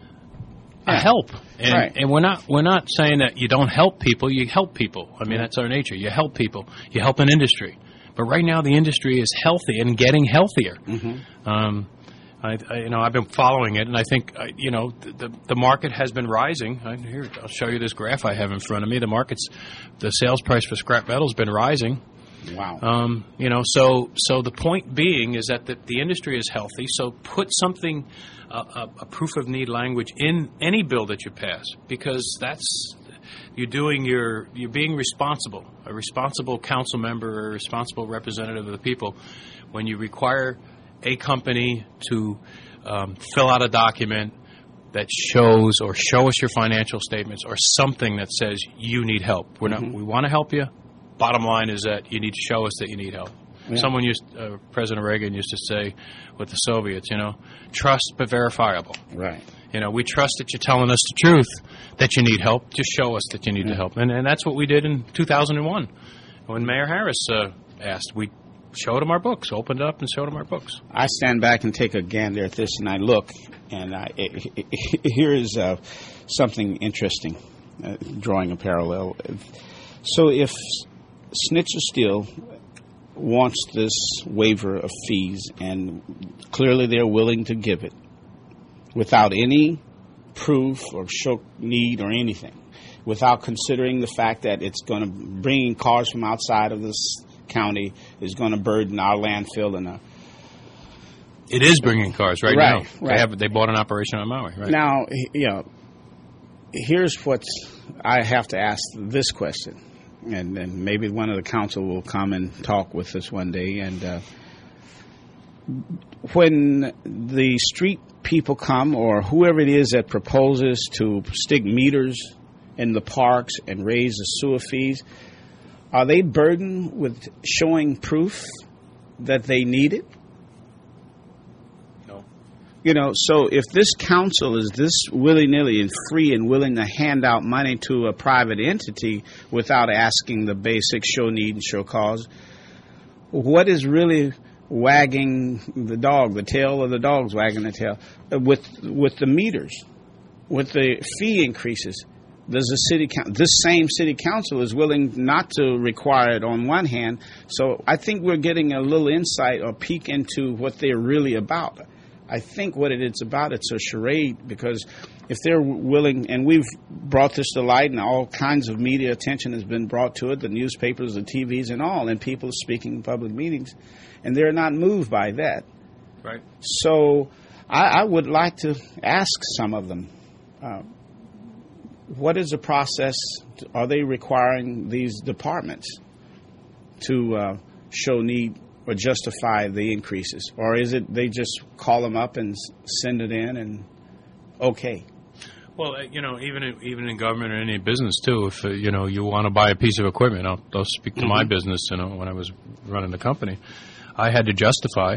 yeah. help. And, right. and we're not we're not saying that you don't help people. You help people. I mean, that's our nature. You help people. You help an industry. But right now the industry is healthy and getting healthier. Mm-hmm. Um I, I, you know, I've been following it, and I think, uh, you know, the the market has been rising. I, here, I'll show you this graph I have in front of me. The market's, the sales price for scrap metal has been rising. Wow. Um, you know, so so the point being is that the, the industry is healthy. So put something, uh, a, a proof of need language in any bill that you pass, because that's you're doing your you're being responsible, a responsible council member or a responsible representative of the people when you require a company to um, fill out a document that shows or show us your financial statements or something that says you need help. We're mm-hmm. not. We want to help you. Bottom line is that you need to show us that you need help. Yeah. Someone used, uh, President Reagan used to say with the Soviets, you know, trust but verifiable. Right. You know, we trust that you're telling us the truth, that you need help. Just show us that you need yeah. the help. And, and that's what we did in two thousand one when Mayor Harris uh, asked. We showed him our books, opened it up and showed him our books. I stand back and take a gander at this, and I look, and I, it, it, it, here is uh, something interesting, uh, drawing a parallel. So if Schnitzer Steel wants this waiver of fees, and clearly they're willing to give it, without any proof or show need or anything, without considering the fact that it's going to bring in cars from outside of this county, is going to burden our landfill and a. It is bringing cars right, right now. Right. They have they bought an operation on Maui. Right now, you know, here's what I have to ask this question, and, and maybe one of the council will come and talk with us one day. And uh, when the street people come, or whoever it is that proposes to stick meters in the parks and raise the sewer fees, are they burdened with showing proof that they need it? No. You know, so if this council is this willy-nilly and free and willing to hand out money to a private entity without asking the basic show need and show cause, what is really wagging the dog, the tail of the dog's wagging the tail, with with the meters, with the fee increases? Does the city, this same city council is willing not to require it on one hand. So I think we're getting a little insight or peek into what they're really about. I think what it is about, it's a charade, because if they're willing, and we've brought this to light, and all kinds of media attention has been brought to it, the newspapers, the T Vs and all, and people speaking in public meetings, and they're not moved by that. Right. So I, I would like to ask some of them, uh, what is the process? Are they requiring these departments to uh, show need or justify the increases? Or is it they just call them up and send it in and okay? Well, you know, even in, even in government or any business, too, if, uh, you know, you want to buy a piece of equipment, I'll, I'll speak to mm-hmm. my business, you know, when I was running the company. I had to justify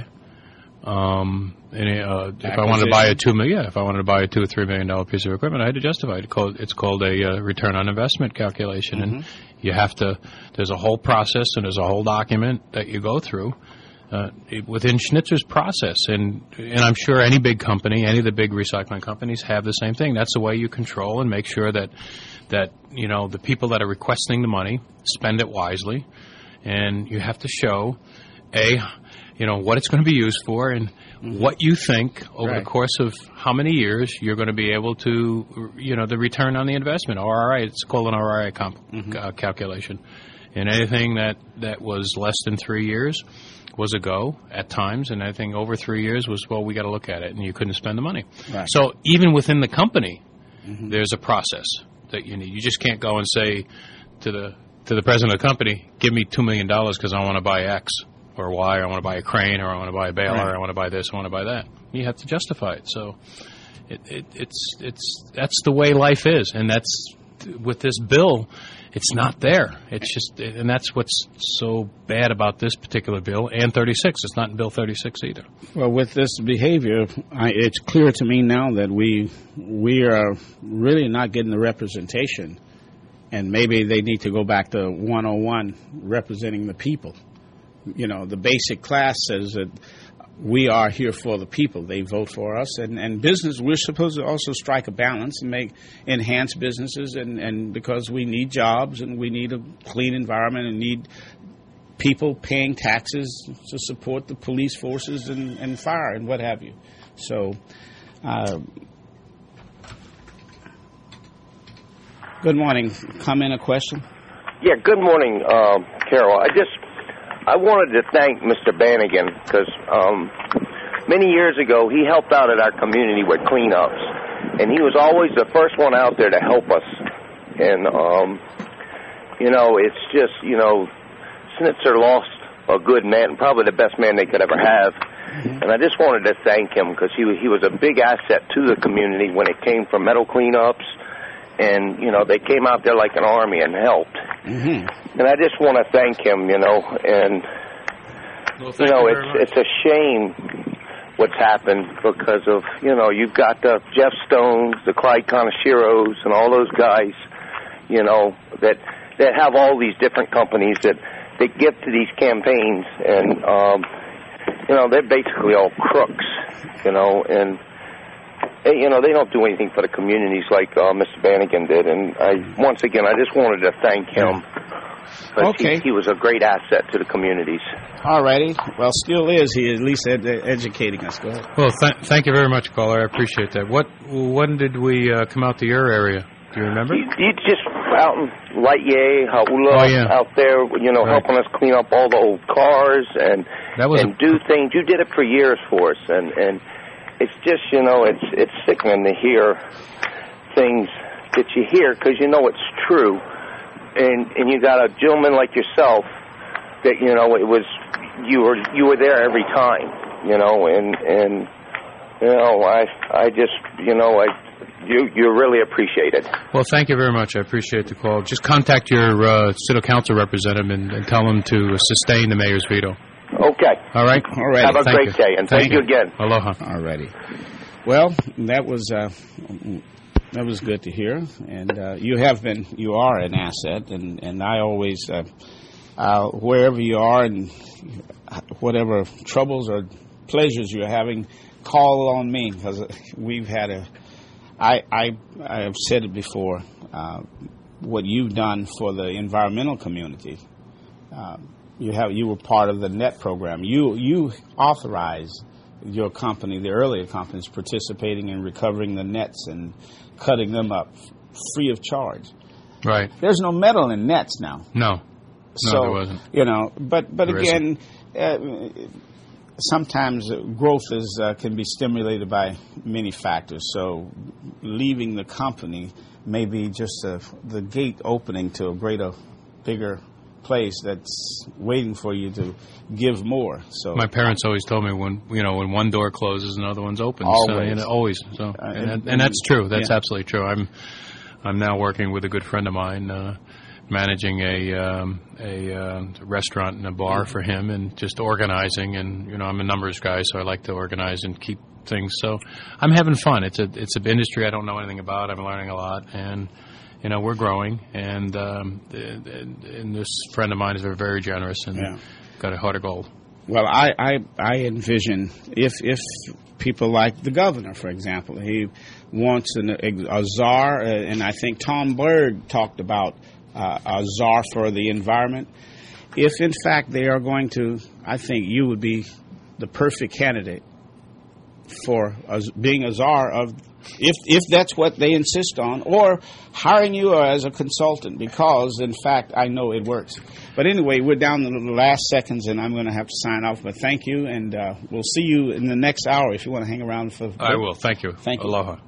Um, and, uh, if I wanted to buy a two million, yeah, if I wanted to buy a two or three million dollar piece of equipment, I had to justify it. It's called, it's called a uh, return on investment calculation, mm-hmm. and you have to. There's a whole process and there's a whole document that you go through uh, within Schnitzer's process, and and I'm sure any big company, any of the big recycling companies have the same thing. That's the way you control and make sure that that you know the people that are requesting the money spend it wisely, and you have to show a. You know, what it's going to be used for, and mm-hmm. what you think over right. the course of how many years you're going to be able to, you know, the return on the investment, R R I. It's called an R R I comp, mm-hmm. uh, calculation. And anything that, that was less than three years was a go at times, and anything over three years was, well, we got to look at it, and you couldn't spend the money. Right. So even within the company, mm-hmm. there's a process that you need. You just can't go and say to the to the president of the company, give me two million dollars because I want to buy X. Or why I want to buy a crane, or I want to buy a baler, right. I want to buy this, I want to buy that. You have to justify it. So, it, it, it's it's that's the way life is, and that's with this bill, it's not there. It's just, and that's what's so bad about this particular bill and thirty-six. It's not in Bill thirty-six either. Well, with this behavior, I, it's clear to me now that we we are really not getting the representation, and maybe they need to go back to one oh one, representing the people. You know, the basic class says that we are here for the people. They vote for us. And, and business, we're supposed to also strike a balance and make enhance businesses, and, and because we need jobs and we need a clean environment and need people paying taxes to support the police forces and, and fire and what have you. So, uh, good morning. Comment or question? Yeah, good morning, uh, Carol. I just... I wanted to thank Mister Bannigan because um, many years ago he helped out at our community with cleanups, and he was always the first one out there to help us. And, um, you know, it's just, you know, Schnitzer lost a good man, probably the best man they could ever have. Mm-hmm. And I just wanted to thank him because he, he was a big asset to the community when it came from metal cleanups. And, you know, they came out there like an army and helped. Mm-hmm. And I just want to thank him, you know. And, well, you know, you it's it's a shame what's happened because of, you know, you've got the Jeff Stones, the Clyde Conasheros, and all those guys, you know, that that have all these different companies that, that give to these campaigns. And, um, you know, they're basically all crooks, you know, and... You know, they don't do anything for the communities like uh, Mister Bannigan did. And I, once again, I just wanted to thank him. Okay. He, he was a great asset to the communities. All righty. Well, still is. He at least ed- educating us. Go ahead. Well, th- thank you very much, caller. I appreciate that. What? When did we uh, come out to your area? Do you remember? He, he just out in Lightye, Haula, oh, yeah. out there, you know, right. helping us clean up all the old cars and that was and a... do things. You did it for years for us, and and. It's just, you know, it's it's sickening to hear things that you hear because you know it's true, and and you got a gentleman like yourself that you know it was you were you were there every time, you know, and and you know I I just you know I you you really appreciate it. Well, thank you very much. I appreciate the call. Just contact your uh, city council representative and, and tell them to sustain the mayor's veto. Okay. All right. All right. Have a Thank great you. day, and thank, Thank you you. again. Aloha. All righty. Well, that was uh, that was good to hear, and uh, you have been you are an asset, and and I always uh, uh, wherever you are and whatever troubles or pleasures you're having, call on me because we've had a. I I I have said it before. Uh, what you've done for the environmental community. Uh, You have you were part of the NET program. You you authorized your company, the earlier companies, participating in recovering the nets and cutting them up free of charge. Right. There's no metal in nets now. No. No, so, there wasn't. You know, but but There again, uh, sometimes growth is uh, can be stimulated by many factors. So leaving the company may be just a, the gate opening to a greater, bigger place that's waiting for you to give more. So my parents always told me when you know when one door closes, another one's open. Always, so, you know, always. So, uh, and, and, that, and that's true. That's yeah. absolutely true. I'm I'm now working with a good friend of mine, uh, managing a um, a uh, restaurant and a bar for him, and just organizing. And you know, I'm a numbers guy, so I like to organize and keep things. So I'm having fun. It's a it's an industry I don't know anything about. I'm learning a lot, and you know, we're growing, and um, and this friend of mine is very, very generous and yeah. got a heart of gold. Well, I, I, I envision if if people like the governor, for example, he wants an, a czar, uh, and I think Tom Berg talked about uh, a czar for the environment. If, in fact, they are going to, I think you would be the perfect candidate for a, being a czar of, if if that's what they insist on, or hiring you as a consultant, because, in fact, I know it works. But anyway, we're down to the last seconds, and I'm going to have to sign off. But thank you, and uh, we'll see you in the next hour if you want to hang around for. I will. Thank you. Thank you. Aloha.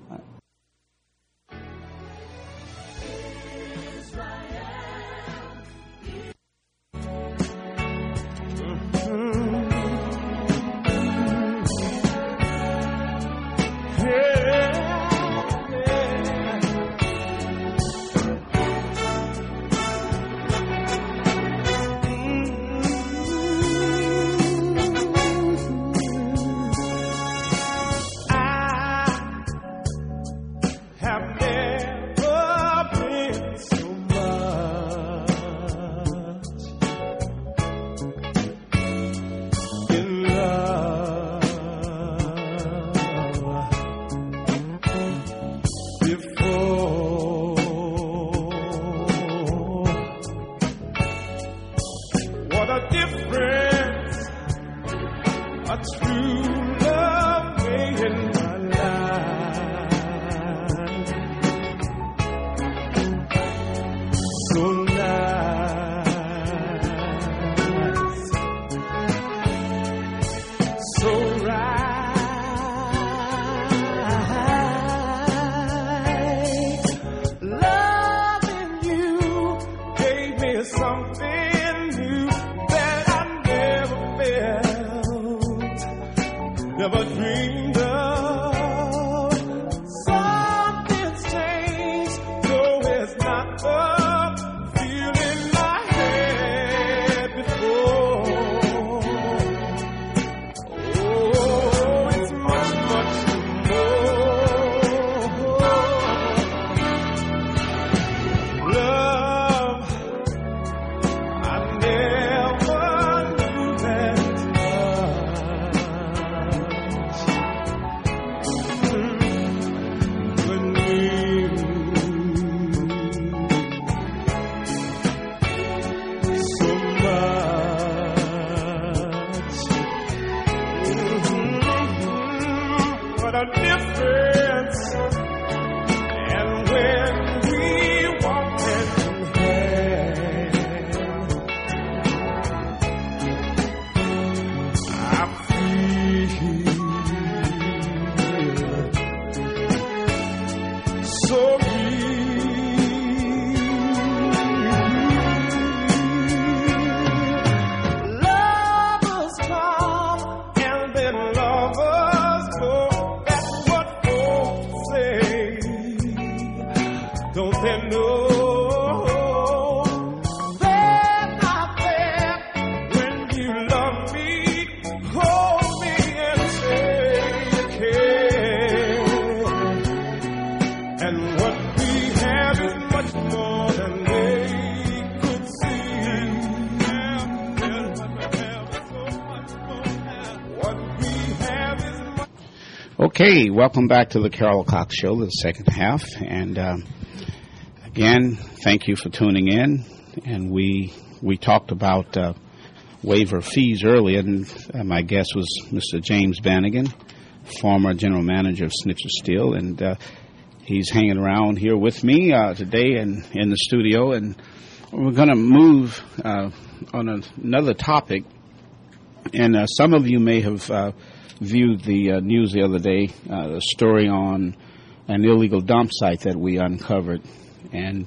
Don't they know they're not there when you love me? Hold me and say you care. And what we have is much more than they could see. What we have is much. Okay, welcome back to the Carol Cox Show, the second half, and um, again, thank you for tuning in. And we we talked about uh, waiver fees earlier, and uh, my guest was Mister James Bannigan, former general manager of Schnitzer Steel, and uh, he's hanging around here with me uh, today in, in the studio, and we're going to move uh, on a, another topic. And uh, some of you may have uh, viewed the uh, news the other day, uh, the story on an illegal dump site that we uncovered. And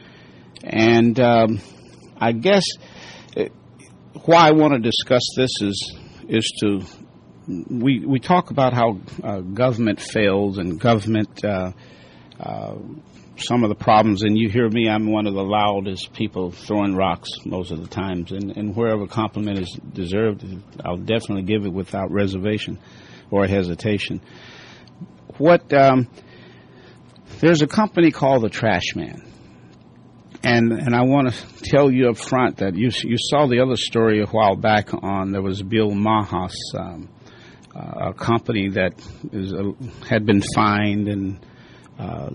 and um, I guess it, why I want to discuss this is is to we we talk about how uh, government fails and government uh, uh, some of the problems. And you hear me, I'm one of the loudest people throwing rocks most of the times. And, and wherever compliment is deserved, I'll definitely give it without reservation or hesitation. What um, there's a company called the Trash Man. And and I want to tell you up front that you you saw the other story a while back on, there was Bill Mahas, um, uh, a company that is a, had been fined and uh,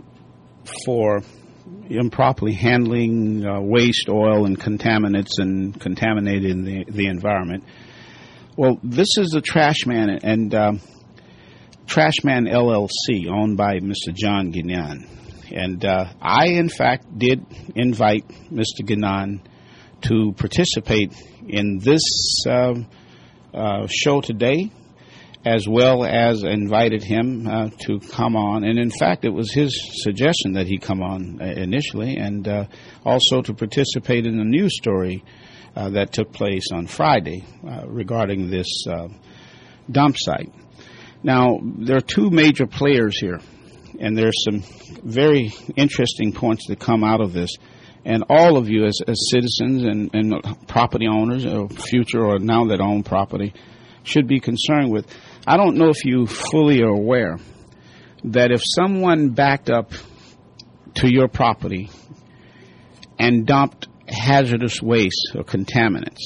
for improperly handling uh, waste oil and contaminants and contaminating the, the environment. Well, this is the Trash Man, and uh, Trash Man L L C, owned by Mister John Guinan. And uh, I, in fact, did invite Mister Guinan to participate in this uh, uh, show today, as well as invited him uh, to come on. And, in fact, it was his suggestion that he come on uh, initially, and uh, also to participate in the news story uh, that took place on Friday uh, regarding this uh, dump site. Now, there are two major players here, and there's some very interesting points that come out of this. And all of you as, as citizens and, and property owners, or future or now that own property, should be concerned with. I don't know if you fully are aware that if someone backed up to your property and dumped hazardous waste or contaminants,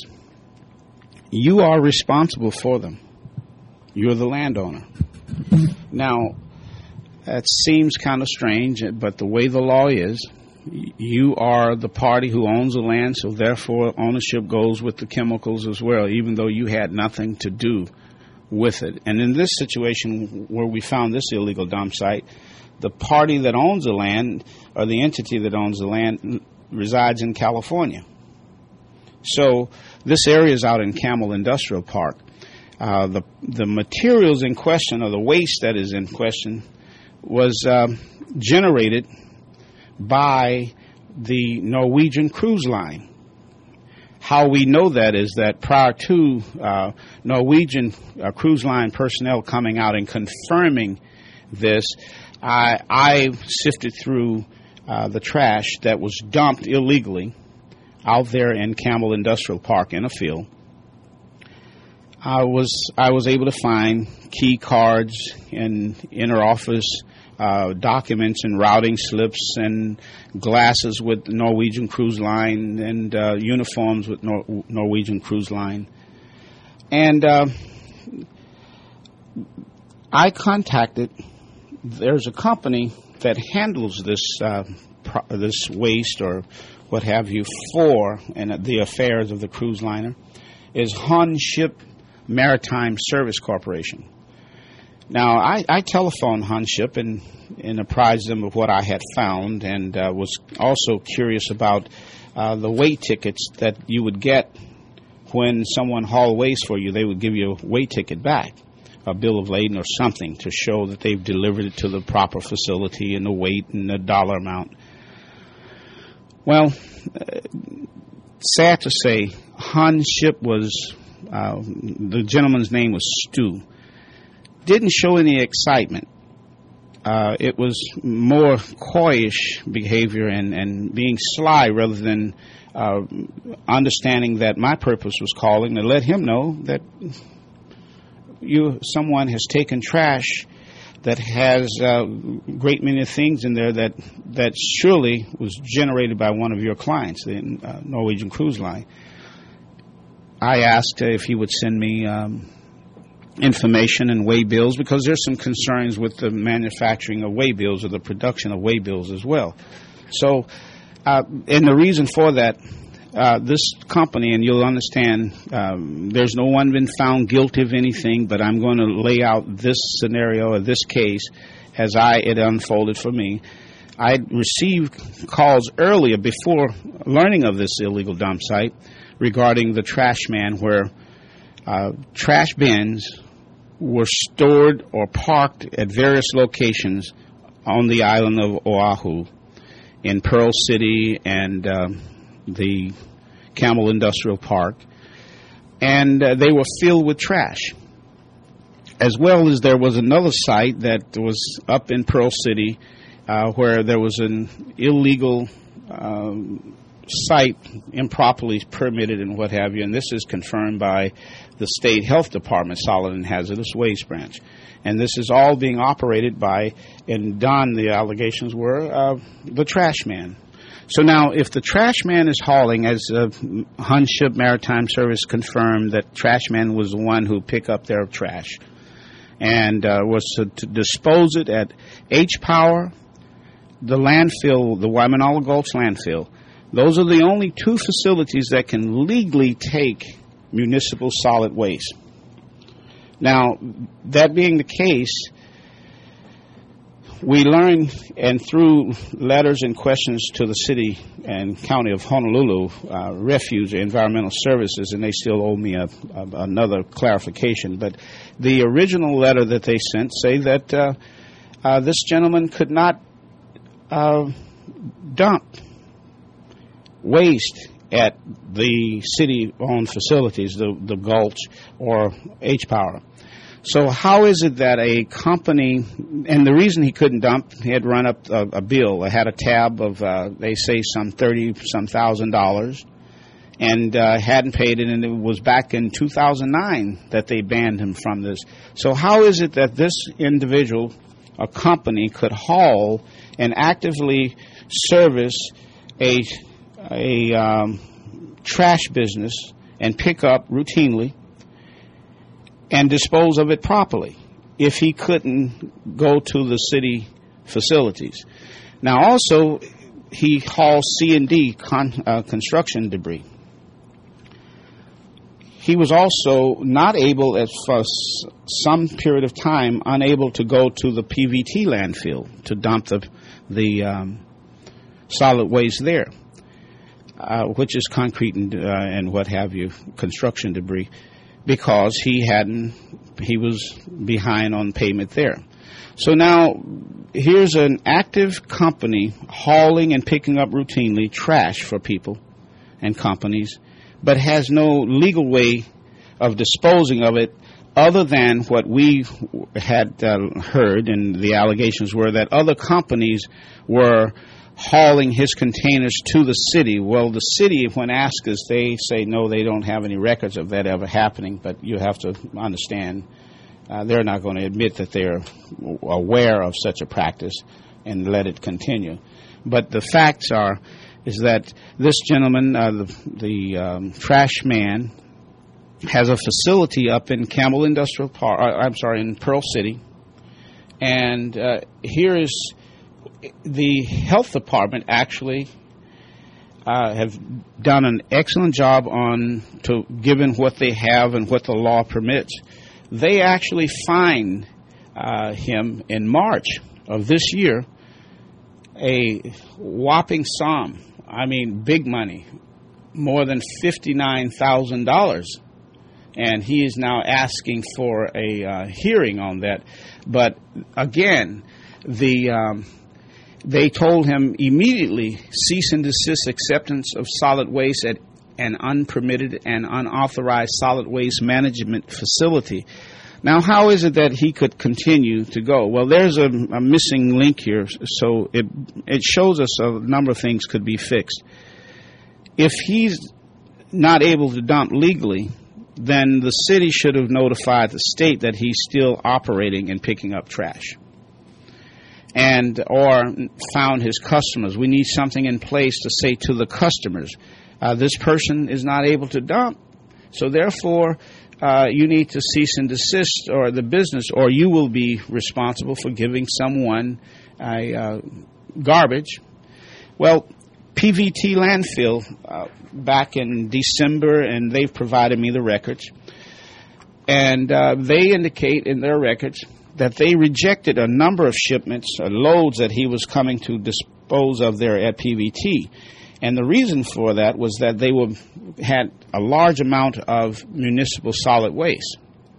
you are responsible for them. You're the landowner. Now, that seems kind of strange, but the way the law is, you are the party who owns the land, so therefore ownership goes with the chemicals as well, even though you had nothing to do with it. And in this situation where we found this illegal dump site, the party that owns the land, or the entity that owns the land, resides in California. So this area is out in Camel Industrial Park. Uh, the the materials in question, or the waste that is in question, was uh, generated by the Norwegian Cruise Line. How we know that is that prior to uh, Norwegian uh, Cruise Line personnel coming out and confirming this, I, I sifted through uh, the trash that was dumped illegally out there in Camel Industrial Park in a field. I was I was able to find key cards and inner office uh, documents and routing slips and glasses with Norwegian Cruise Line and uh, uniforms with Nor- Norwegian Cruise Line. And uh, I contacted, there's a company that handles this uh, pro- this waste or what have you for and the affairs of the cruise liner, is Hun Ship Maritime Service Corporation. Now, I, I telephoned Hun Ship and, and apprised them of what I had found, and uh, was also curious about uh, the weight tickets that you would get when someone hauled waste for you. They would give you a weight ticket back, a bill of lading or something, to show that they've delivered it to the proper facility and the weight and the dollar amount. Well, uh, sad to say, Hun Ship was... Uh, the gentleman's name was Stu, didn't show any excitement uh, it was more coyish behavior and, and being sly rather than uh, understanding that my purpose was calling to let him know that you someone has taken trash that has a uh, great many things in there that that surely was generated by one of your clients, the uh, Norwegian Cruise Line. I asked if he would send me um, information and weigh bills, because there's some concerns with the manufacturing of weigh bills or the production of weigh bills as well. So, uh, and the reason for that, uh, this company, and you'll understand, um, there's no one been found guilty of anything, but I'm going to lay out this scenario or this case as I it unfolded for me. I received calls earlier before learning of this illegal dump site regarding the trash man, where uh, trash bins were stored or parked at various locations on the island of Oahu, in Pearl City and uh, the Campbell Industrial Park, and uh, they were filled with trash. As well as there was another site that was up in Pearl City uh, where there was an illegal um, site improperly permitted and what have you, and this is confirmed by the State Health Department Solid and Hazardous Waste Branch. And this is all being operated by, and Don, the allegations were, uh, the trash man. So now, if the trash man is hauling, as uh, Hunship Maritime Service confirmed that trash man was the one who picked up their trash and uh, was to, to dispose it at H-Power, the landfill, the Waimanalo Gulch landfill. Those are the only two facilities that can legally take municipal solid waste. Now, that being the case, we learned, and through letters and questions to the city and county of Honolulu, uh, Refuge Environmental Services, and they still owe me a, a, another clarification, but the original letter that they sent say that uh, uh, this gentleman could not uh, dump waste at the city-owned facilities, the, the Gulch or H-Power. So how is it that a company, and the reason he couldn't dump, he had run up a, a bill. I had a tab of, uh, they say, some thirty some thousand dollars, and uh, hadn't paid it, and it was back in two thousand nine that they banned him from this. So how is it that this individual, a company, could haul and actively service a a um, trash business and pick up routinely and dispose of it properly if he couldn't go to the city facilities? Now, also, he hauls C and D con, uh, construction debris. He was also not able, at for some period of time, unable to go to the P V T landfill to dump the, the um, solid waste there. Uh, which is concrete and, uh, and what have you, construction debris, because he hadn't, he was behind on payment there. So now, here's an active company hauling and picking up routinely trash for people and companies, but has no legal way of disposing of it other than what we had uh, heard, and the allegations were that other companies were hauling his containers to the city. Well, the city, when asked us, they say no, they don't have any records of that ever happening, but you have to understand uh, they're not going to admit that they're aware of such a practice and let it continue. But the facts are is that this gentleman, uh, the, the um, trash man, has a facility up in Campbell Industrial Park, uh, I'm sorry, in Pearl City, and uh, here is the health department actually uh, have done an excellent job on, to given what they have and what the law permits. They actually fined uh, him in March of this year a whopping sum. I mean, big money, more than fifty-nine thousand dollars. And he is now asking for a uh, hearing on that. But again, the um, they told him immediately cease and desist acceptance of solid waste at an unpermitted and unauthorized solid waste management facility. Now, how is it that he could continue to go? Well, there's a, a missing link here, so it it shows us a number of things could be fixed. If he's not able to dump legally, then the city should have notified the state that he's still operating and picking up trash, and or found his customers. We need something in place to say to the customers, uh, this person is not able to dump, so therefore uh, you need to cease and desist, or the business, or you will be responsible for giving someone a uh, garbage. Well, P V T landfill, uh, back in December, and they've provided me the records, and uh, they indicate in their records that they rejected a number of shipments, uh, loads that he was coming to dispose of there at P V T. And the reason for that was that they were, had a large amount of municipal solid waste.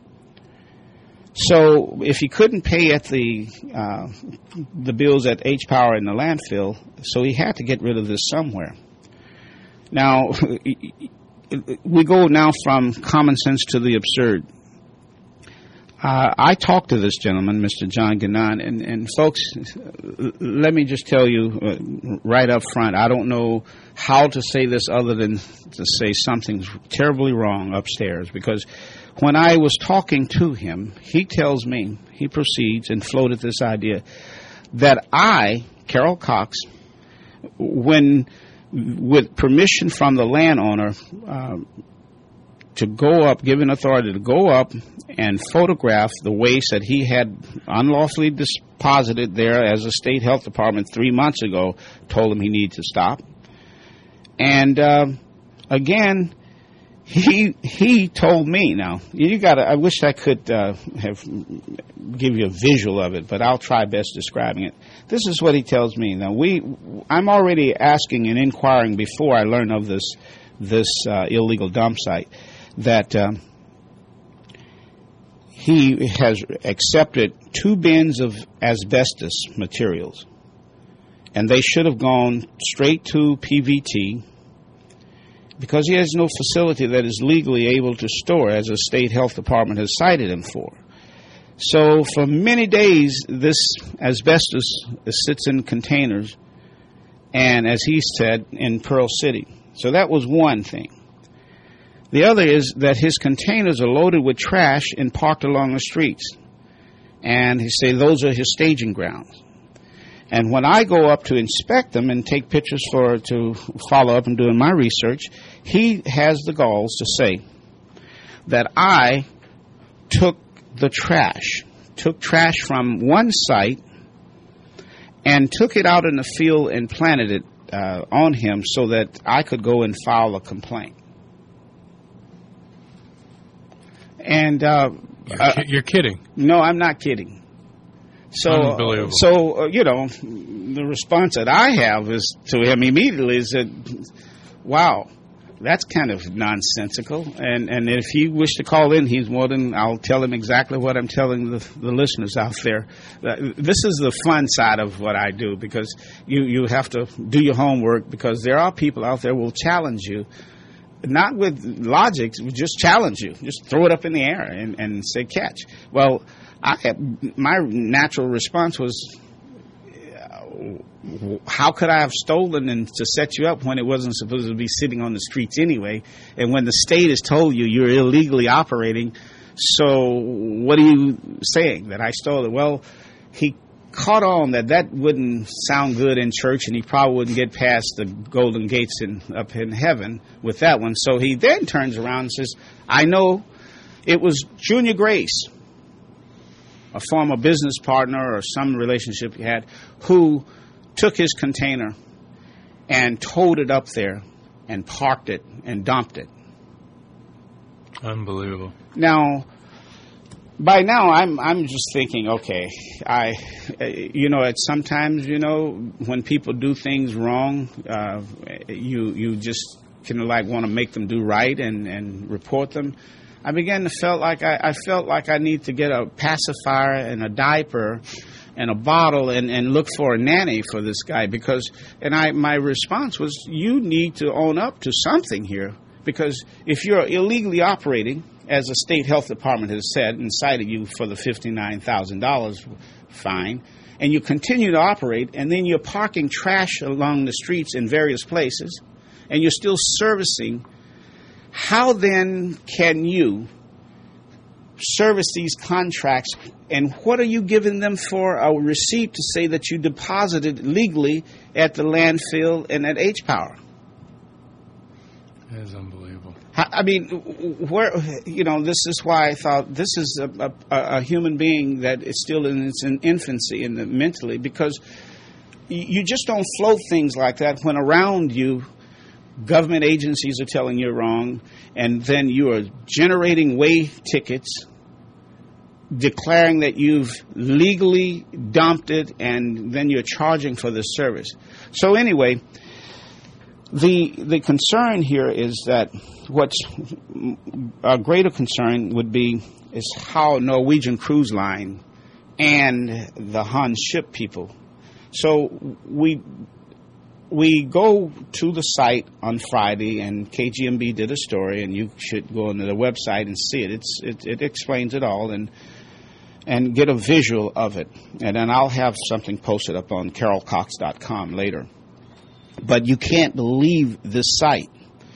So if he couldn't pay at the uh, the bills at H Power in the landfill, so he had to get rid of this somewhere. Now, we go now from common sense to the absurd. Uh, I talked to this gentleman, Mister John Gannon, and, and folks, let me just tell you uh, right up front, I don't know how to say this other than to say something's terribly wrong upstairs, because when I was talking to him, he tells me, he proceeds and floated this idea that I, Carroll Cox, when with permission from the landowner, uh, to go up, given authority to go up and photograph the waste that he had unlawfully deposited there as a state health department three months ago, told him he needed to stop. And uh, again, he he told me, now you got I wish I could uh, have give you a visual of it, but I'll try best describing it. This is what he tells me. Now we I'm already asking and inquiring before I learn of this this uh, illegal dump site, that uh, he has accepted two bins of asbestos materials, and they should have gone straight to P V T, because he has no facility that is legally able to store, as a state health department has cited him for. So for many days, this asbestos sits in containers, and as he said, in Pearl City. So that was one thing. The other is that his containers are loaded with trash and parked along the streets. And he say those are his staging grounds. And when I go up to inspect them and take pictures for to follow up and doing my research, he has the galls to say that I took the trash, took trash from one site and took it out in the field and planted it uh, on him so that I could go and file a complaint. And uh, You're, ki- you're kidding. Uh, no, I'm not kidding. So, Unbelievable. so uh, you know, the response that I have is to him immediately is that, wow, that's kind of nonsensical. And and if he wish to call in, he's more than, I'll tell him exactly what I'm telling the, the listeners out there. Uh, this is the fun side of what I do, because you, you have to do your homework, because there are people out there who will challenge you. Not with logic, just challenge you. Just throw it up in the air and, and say catch. Well, I had, my natural response was, uh, how could I have stolen and to set you up when it wasn't supposed to be sitting on the streets anyway? And when the state has told you you're illegally operating, so what are you saying, that I stole it? Well, he caught on that that wouldn't sound good in church, and he probably wouldn't get past the golden gates in, up in heaven with that one. So he then turns around and says, I know it was Junior Grace, a former business partner or some relationship he had, who took his container and towed it up there and parked it and dumped it. Unbelievable. Now, by now, I'm I'm just thinking, okay, I, you know, it's sometimes, you know, when people do things wrong, uh, you you just kind of like want to make them do right and, and report them. I began to felt like I, I felt like I need to get a pacifier and a diaper and a bottle and, and look for a nanny for this guy, because, and I my response was, you need to own up to something here, because if you're illegally operating as the state health department has said and cited you for the fifty-nine thousand dollars fine, and you continue to operate, and then you're parking trash along the streets in various places, and you're still servicing, how then can you service these contracts, and what are you giving them for a receipt to say that you deposited legally at the landfill and at H-Power? That is unbelievable. I mean, where, you know, this is why I thought this is a, a, a human being that is still in its infancy in the, mentally, because you just don't float things like that when around you government agencies are telling you wrong, and then you are generating way tickets, declaring that you've legally dumped it, and then you're charging for this service. So anyway, the the concern here is that what's a greater concern would be is how Norwegian Cruise Line and the Hans Ship people. So we we go to the site on Friday, and K G M B did a story, and you should go on the website and see it. It's it, it explains it all, and and get a visual of it. And then I'll have something posted up on carol cox dot com later. But you can't believe this site.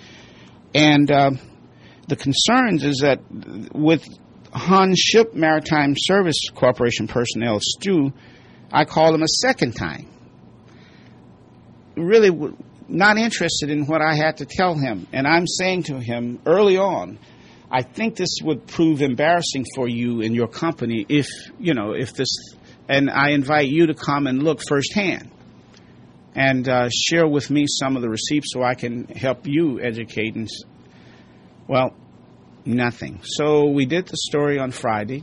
And uh, the concerns is that with Hans Ship Maritime Service Corporation personnel, Stu, I called him a second time. Really w- not interested in what I had to tell him. And I'm saying to him early on, I think this would prove embarrassing for you and your company if, you know, if this, and I invite you to come and look firsthand and uh, share with me some of the receipts so I can help you educate. And, well, nothing. So we did the story on Friday,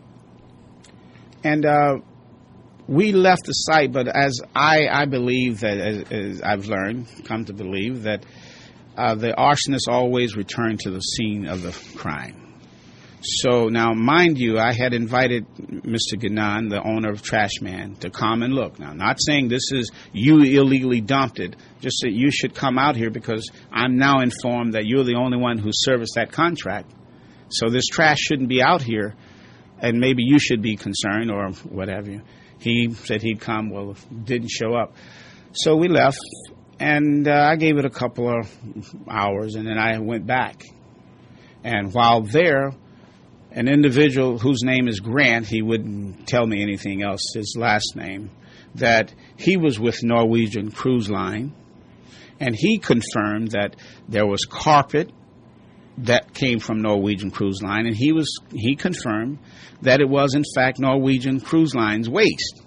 and uh, we left the site, but as I, I believe that, as, as I've learned, come to believe, that uh, the arsonists always return to the scene of the crime. So now, mind you, I had invited Mister Ganan, the owner of Trashman, to come and look. Now, not saying this is you illegally dumped it, just that you should come out here because I'm now informed that you're the only one who serviced that contract. So this trash shouldn't be out here, and maybe you should be concerned or whatever. He said he'd come, well, didn't show up. So we left, and uh, I gave it a couple of hours, and then I went back. And while there, an individual whose name is Grant, he wouldn't tell me anything else, his last name, that he was with Norwegian Cruise Line, and he confirmed that there was carpet that came from Norwegian Cruise Line, and he was he confirmed that it was in fact Norwegian Cruise Line's waste.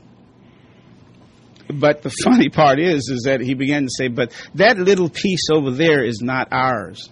But the funny part is, is that he began to say, but that little piece over there is not ours.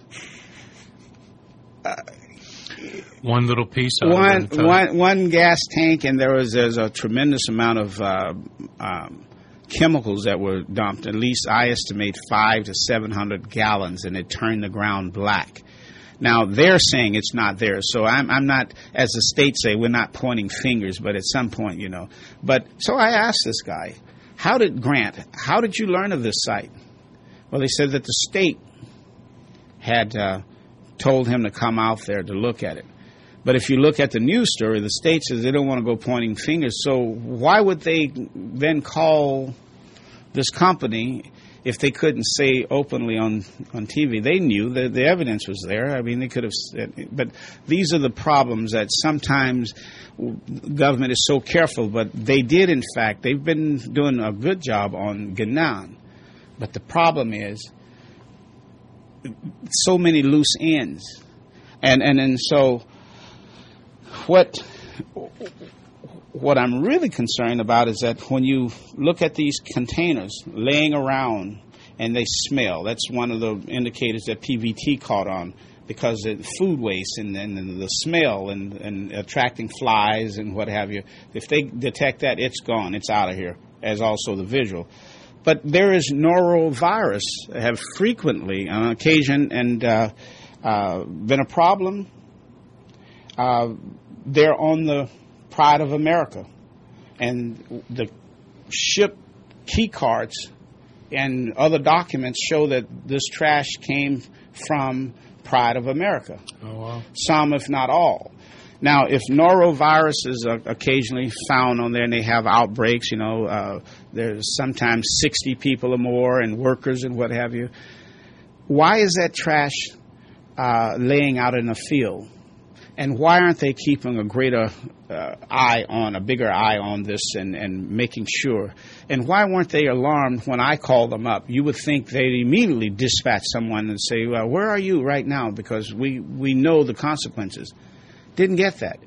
Uh, One little piece of one, it. one, one gas tank, and there was there's a tremendous amount of uh, um, chemicals that were dumped. At least I estimate five to seven hundred gallons, and it turned the ground black. Now they're saying it's not theirs, so I'm I'm not, as the state say, we're not pointing fingers, but at some point, you know. But so I asked this guy, how did Grant, how did you learn of this site? Well, they said that the state had uh, told him to come out there to look at it. But if you look at the news story, the state says they don't want to go pointing fingers. So why would they then call this company if they couldn't say openly on, on T V? They knew that the evidence was there. I mean, they could have said, but these are the problems that sometimes government is so careful. But they did, in fact, they've been doing a good job on Ganan. But the problem is so many loose ends. And, and, and so what what I'm really concerned about is that when you look at these containers laying around and they smell, that's one of the indicators that P V T caught on, because of food waste and, and, and the smell and, and attracting flies and what have you. If they detect that, it's gone. It's out of here, as also the visual. But there is norovirus have frequently, on occasion, and uh, uh, been a problem. Uh, they're on the Pride of America, and the ship key cards and other documents show that this trash came from Pride of America. Oh, wow. Well. Some, if not all. Now, if noroviruses are occasionally found on there and they have outbreaks, you know, uh, there's sometimes sixty people or more and workers and what have you, why is that trash uh, laying out in a field? And why aren't they keeping a greater uh, eye on, a bigger eye on this and, and making sure? And why weren't they alarmed when I called them up? You would think they'd immediately dispatch someone and say, well, where are you right now? Because we, we know the consequences. Didn't get that.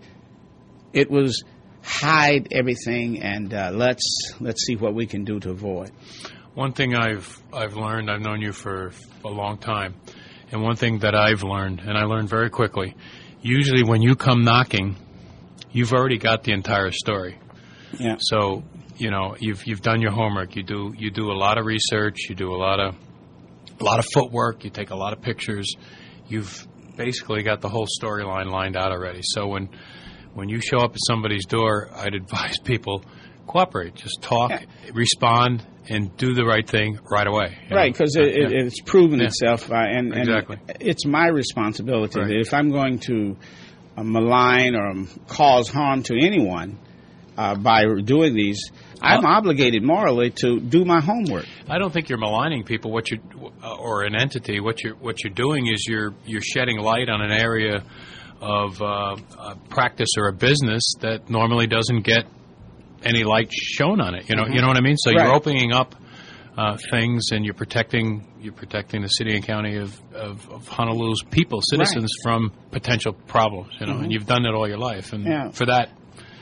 It was hide everything and uh, let's let's see what we can do to avoid. One thing I've I've learned, I've known you for a long time, and one thing that I've learned, and I learned very quickly, usually when you come knocking, you've already got the entire story. Yeah. So, you know, you've you've done your homework. You do you do a lot of research. You do a lot of a lot of footwork. You take a lot of pictures. You've basically got the whole storyline lined out already. So when when you show up at somebody's door, I'd advise people cooperate. Just talk, yeah. respond, and do the right thing right away. Right, because it, yeah. it, it's proven yeah. itself, uh, and, exactly. and it's my responsibility right. that if I'm going to uh, malign or cause harm to anyone uh, by doing these, I'm uh, obligated morally to do my homework. I don't think you're maligning people. What you uh, or an entity. What you're what you're doing is you're you're shedding light on an area of uh, a practice or a business that normally doesn't get any light shown on it. You know, mm-hmm. you know what I mean. So right. you're opening up uh, things, and you're protecting you're protecting the city and county of, of, of Honolulu's people, citizens, right. from potential problems. You know, mm-hmm. and you've done it all your life, and yeah. for that,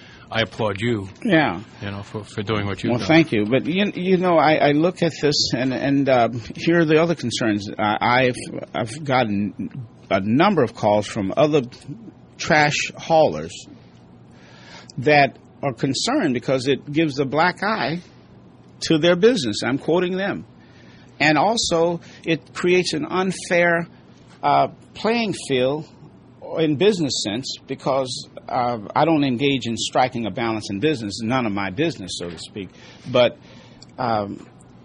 I applaud you. Yeah, you know, for, for doing what you've well, done. Well, thank you. But you, you know, I, I look at this, and and uh, here are the other concerns. I, I've I've gotten a number of calls from other trash haulers that are concerned because it gives a black eye to their business. I'm quoting them, and also it creates an unfair uh, playing field in business sense because uh, I don't engage in striking a balance in business. It's none of my business, so to speak. But um,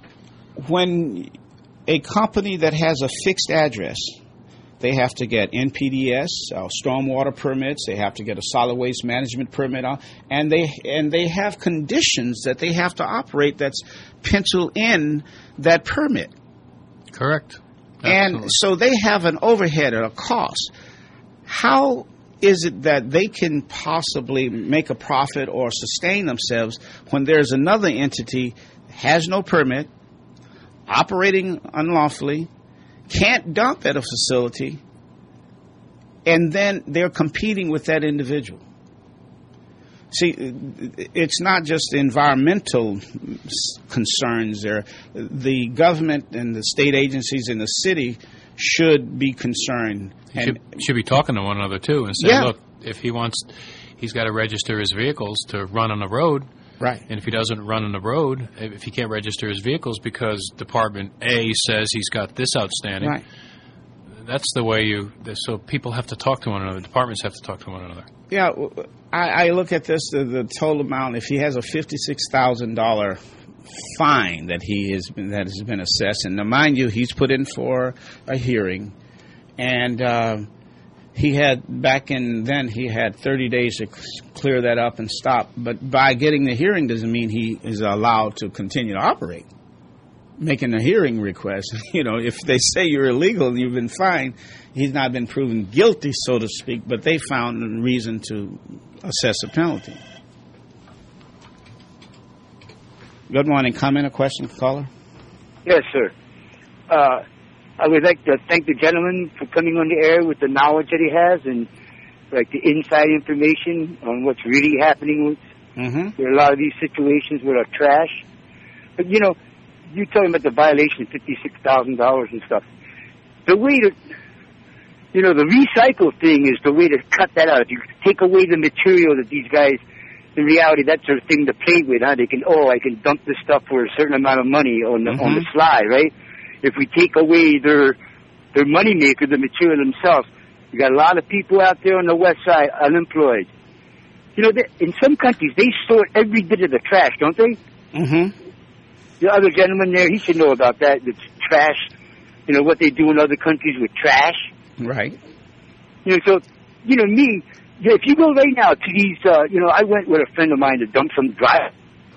when a company that has a fixed address, they have to get N P D S, uh, stormwater permits. They have to get a solid waste management permit, uh, and they and they have conditions that they have to operate that's penciled in that permit. Correct. Absolutely. And so they have an overhead or a cost. How is it that they can possibly make a profit or sustain themselves when there's another entity has no permit, operating unlawfully, can't dump at a facility, and then they're competing with that individual? See, it's not just environmental concerns there. The government and the state agencies in the city should be concerned. You should, should be talking to one another, too, and say, yeah. look, if he wants, he's got to register his vehicles to run on the road. Right. And if he doesn't run on the road, if he can't register his vehicles because Department A says he's got this outstanding, right. that's the way you, so people have to talk to one another. Departments have to talk to one another. Yeah, I, I look at this, the, the total amount, if he has a fifty-six thousand dollars fine that he has been, that has been assessed, and now mind you, he's put in for a hearing, and uh, he had, back in then, he had thirty days to clear that up and stop. But by getting the hearing doesn't mean he is allowed to continue to operate. Making a hearing request, you know, if they say you're illegal and you've been fined, he's not been proven guilty, so to speak, but they found a reason to assess a penalty. Good morning. Comment or question, caller? Yes, sir. Uh, I would like to thank the gentleman for coming on the air with the knowledge that he has and like the inside information on what's really happening with mm-hmm. there are a lot of these situations with our trash. But, you know, you're talking about the violation of fifty-six thousand dollars and stuff. The way to, you know, the recycle thing is the way to cut that out. If you take away the material that these guys, in reality, that's their thing to play with, huh? They can, oh, I can dump this stuff for a certain amount of money on the, mm-hmm. on the sly, right? If we take away their, their money maker, the material themselves, you got a lot of people out there on the west side unemployed. You know, they, in some countries, they sort every bit of the trash, don't they? Mm-hmm. The other gentleman there, he should know about that. It's trash, you know, what they do in other countries with trash. Right. You know, so you know, me, if you go right now to these, uh, you know, I went with a friend of mine to dump some dry.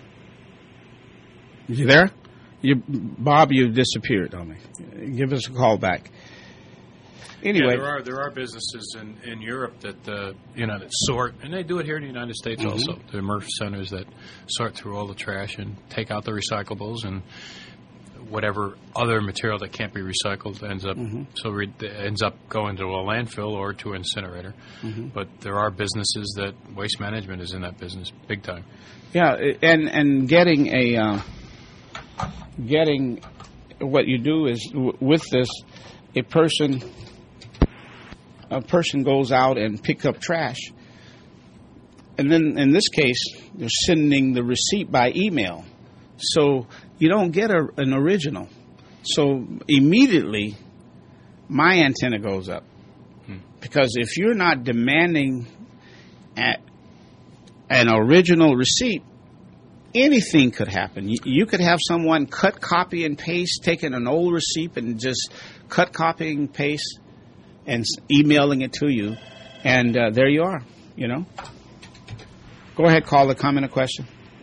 You there? You, Bob, you disappeared on me. Give us a call back. Anyway, yeah, there are there are businesses in, in Europe that uh, you know that sort, and they do it here in the United States mm-hmm. also. There are MRF centers that sort through all the trash and take out the recyclables and whatever other material that can't be recycled ends up mm-hmm. so re- ends up going to a landfill or to an incinerator. Mm-hmm. But there are businesses that waste management is in that business big time. Yeah, and and getting a uh, getting what you do is w- with this a person. A person goes out and picks up trash, and then in this case, they're sending the receipt by email. So you don't get a, an original. So immediately, my antenna goes up. Hmm. Because if you're not demanding at an original receipt, anything could happen. You, you could have someone cut, copy, and paste, taking an old receipt and just cut, copy, and paste, and emailing it to you, and uh, there you are, you know. Go ahead, call the comment or question.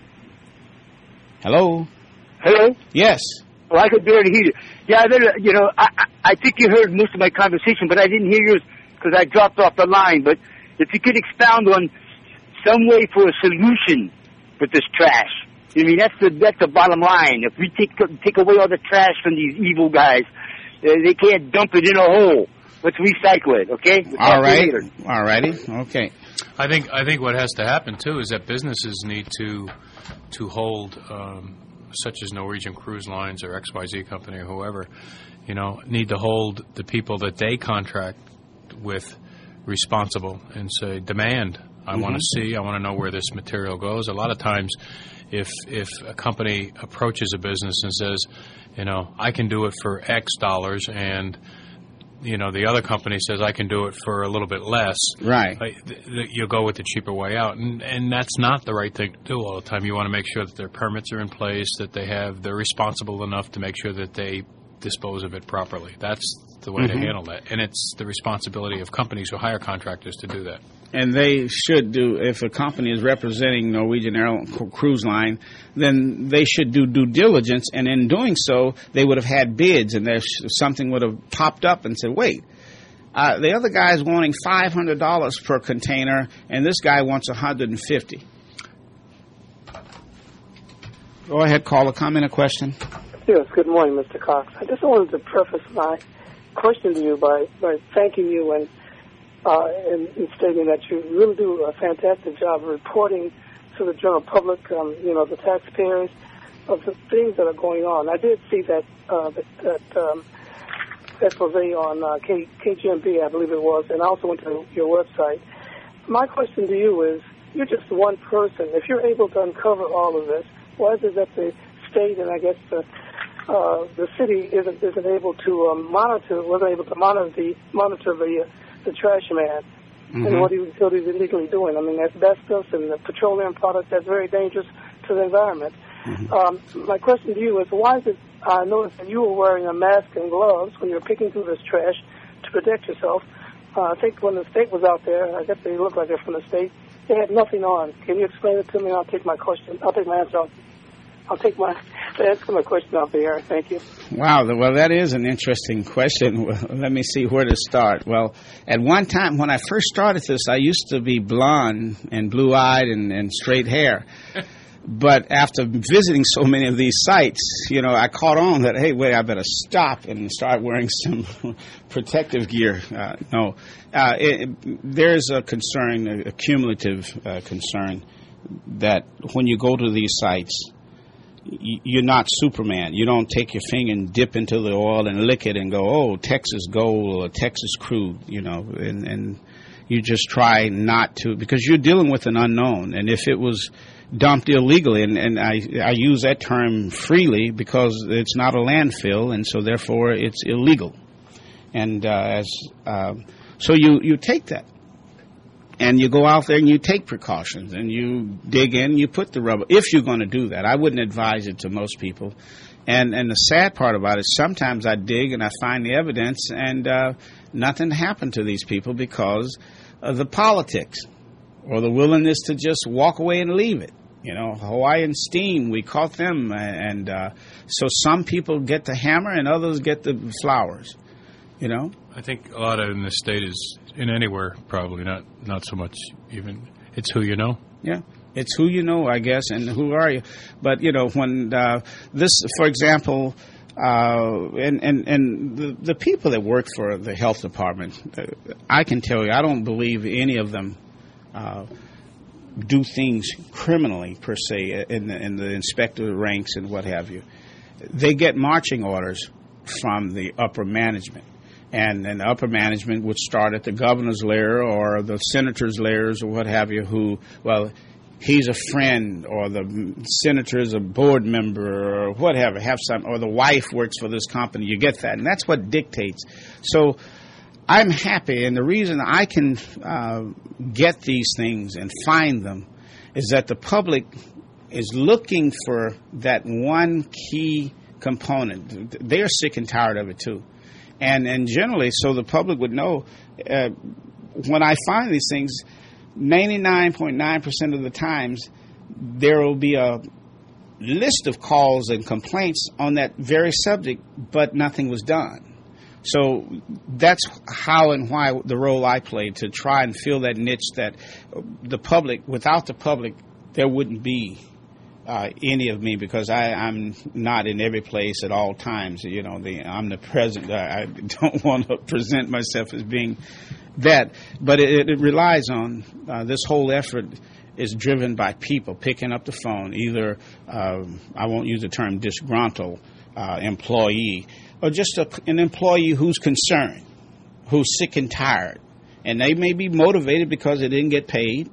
Hello? Hello? Yes. Well, I could barely hear you. Yeah, I better, you know, I, I, I think you heard most of my conversation, but I didn't hear yours because I dropped off the line. But if you could expound on some way for a solution with this trash. I mean, that's the that's the bottom line. If we take take away all the trash from these evil guys, uh, they can't dump it in a hole. Let's recycle it, okay? We'll all right, all righty, okay. I think I think what has to happen too is that businesses need to to hold, um, such as Norwegian Cruise Lines or X Y Z Company or whoever, you know, need to hold the people that they contract with responsible and say, demand. I mm-hmm. want to see. I want to know where this material goes. A lot of times, if if a company approaches a business and says, you know, I can do it for X dollars and you know, the other company says I can do it for a little bit less. Right. Th- th- you'll go with the cheaper way out, and and that's not the right thing to do all the time. You want to make sure that their permits are in place, that they have, they're responsible enough to make sure that they dispose of it properly. That's the way mm-hmm. to handle that, and it's the responsibility of companies who hire contractors to do that. And they should do, if a company is representing Norwegian Air Cruise Line, then they should do due diligence, and in doing so, they would have had bids, and there's something would have popped up and said, wait, uh, the other guy is wanting five hundred dollars per container, and this guy wants one hundred fifty dollars. Go ahead, call a comment or question. Yes, good morning, Mister Cox. I just wanted to preface my question to you by, by thanking you and Uh, in, in stating that you really do a fantastic job of reporting to the general public, um, you know, the taxpayers, of the things that are going on. I did see that uh, that, that um, expose on uh, K, KGMB, I believe it was, and I also went to your website. My question to you is, you're just one person. If you're able to uncover all of this, why is it that the state and I guess the uh, the city isn't isn't able to um, monitor, wasn't able to monitor the monitor the uh, the trash man mm-hmm. and what he what he's illegally doing? I mean, asbestos and the petroleum products, that's very dangerous to the environment. Mm-hmm. Um, my question to you is, why is it, I noticed that you were wearing a mask and gloves when you were picking through this trash to protect yourself. Uh, I think when the state was out there, I guess they look like they're from the state, they had nothing on. Can you explain it to me? I'll take my question. I'll take my answer off. I'll take my answer my question off the air. Thank you. Wow. Well, that is an interesting question. Well, let me see where to start. Well, at one time when I first started this, I used to be blonde and blue-eyed and, and straight hair. But after visiting so many of these sites, you know, I caught on that, hey, wait, I better stop and start wearing some protective gear. Uh, no, uh, it, there's a concern, a cumulative uh, concern, that when you go to these sites, y- you're not Superman. You don't take your finger and dip into the oil and lick it and go, oh, Texas gold or Texas crude, you know, and, and you just try not to, because you're dealing with an unknown. And if it was dumped illegally, and, and I, I use that term freely because it's not a landfill, and so therefore it's illegal. And uh, as uh, so you, you take that, and you go out there and you take precautions, and you dig in, you put the rubber, if you're going to do that. I wouldn't advise it to most people. And and the sad part about it is sometimes I dig and I find the evidence, and uh, nothing happened to these people because uh, the politics or the willingness to just walk away and leave it. You know, Hawaiian Steam, we caught them, and uh, so some people get the hammer and others get the flowers, you know. I think a lot of in the state is, in anywhere, probably, not, not so much even, it's who you know. Yeah, it's who you know, I guess, and who are you. But, you know, when uh, this, for example, uh, and, and, and the, the people that work for the health department, uh, I can tell you, I don't believe any of them uh do things criminally, per se, in the, in the inspector ranks and what have you. They get marching orders from the upper management. And, and the upper management would start at the governor's lair or the senator's lairs or what have you, who, well, he's a friend, or the senator is a board member, or whatever, have some, or the wife works for this company. You get that. And that's what dictates. So I'm happy, and the reason I can uh, get these things and find them is that the public is looking for that one key component. They are sick and tired of it, too. And and generally, so the public would know, uh, when I find these things, ninety-nine point nine percent of the times, there will be a list of calls and complaints on that very subject, but nothing was done. So that's how and why the role I played, to try and fill that niche that the public, without the public, there wouldn't be uh, any of me, because I, I'm not in every place at all times. You know, the, I'm the president. I, I don't want to present myself as being that. But it, it relies on, uh, this whole effort is driven by people picking up the phone, either, uh, I won't use the term disgruntled uh, employee, or just a, an employee who's concerned, who's sick and tired. And they may be motivated because they didn't get paid,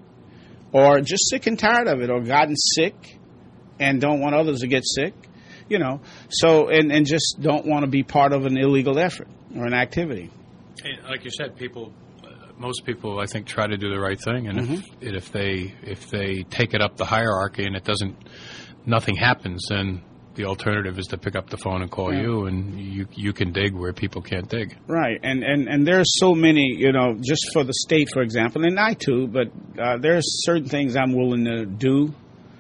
or just sick and tired of it, or gotten sick and don't want others to get sick, you know. So, and, and just don't want to be part of an illegal effort or an activity. And like you said, people, uh, most people, I think, try to do the right thing. And mm-hmm. if, if they if they take it up the hierarchy and it doesn't, nothing happens, then the alternative is to pick up the phone and call yeah. you, and you you can dig where people can't dig. Right, and and and there's so many, you know, just for the state, for example, and I too, but uh, there's certain things I'm willing to do,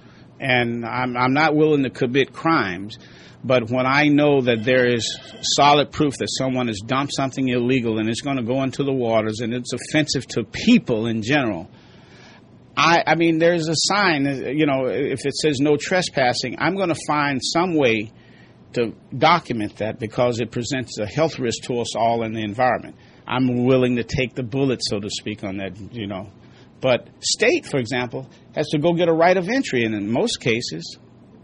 and I'm I'm not willing to commit crimes, but when I know that there is solid proof that someone has dumped something illegal and it's going to go into the waters and it's offensive to people in general, I, I mean, there's a sign, you know, if it says no trespassing, I'm going to find some way to document that, because it presents a health risk to us all in the environment. I'm willing to take the bullet, so to speak, on that, you know. But state, for example, has to go get a right of entry in, in most cases.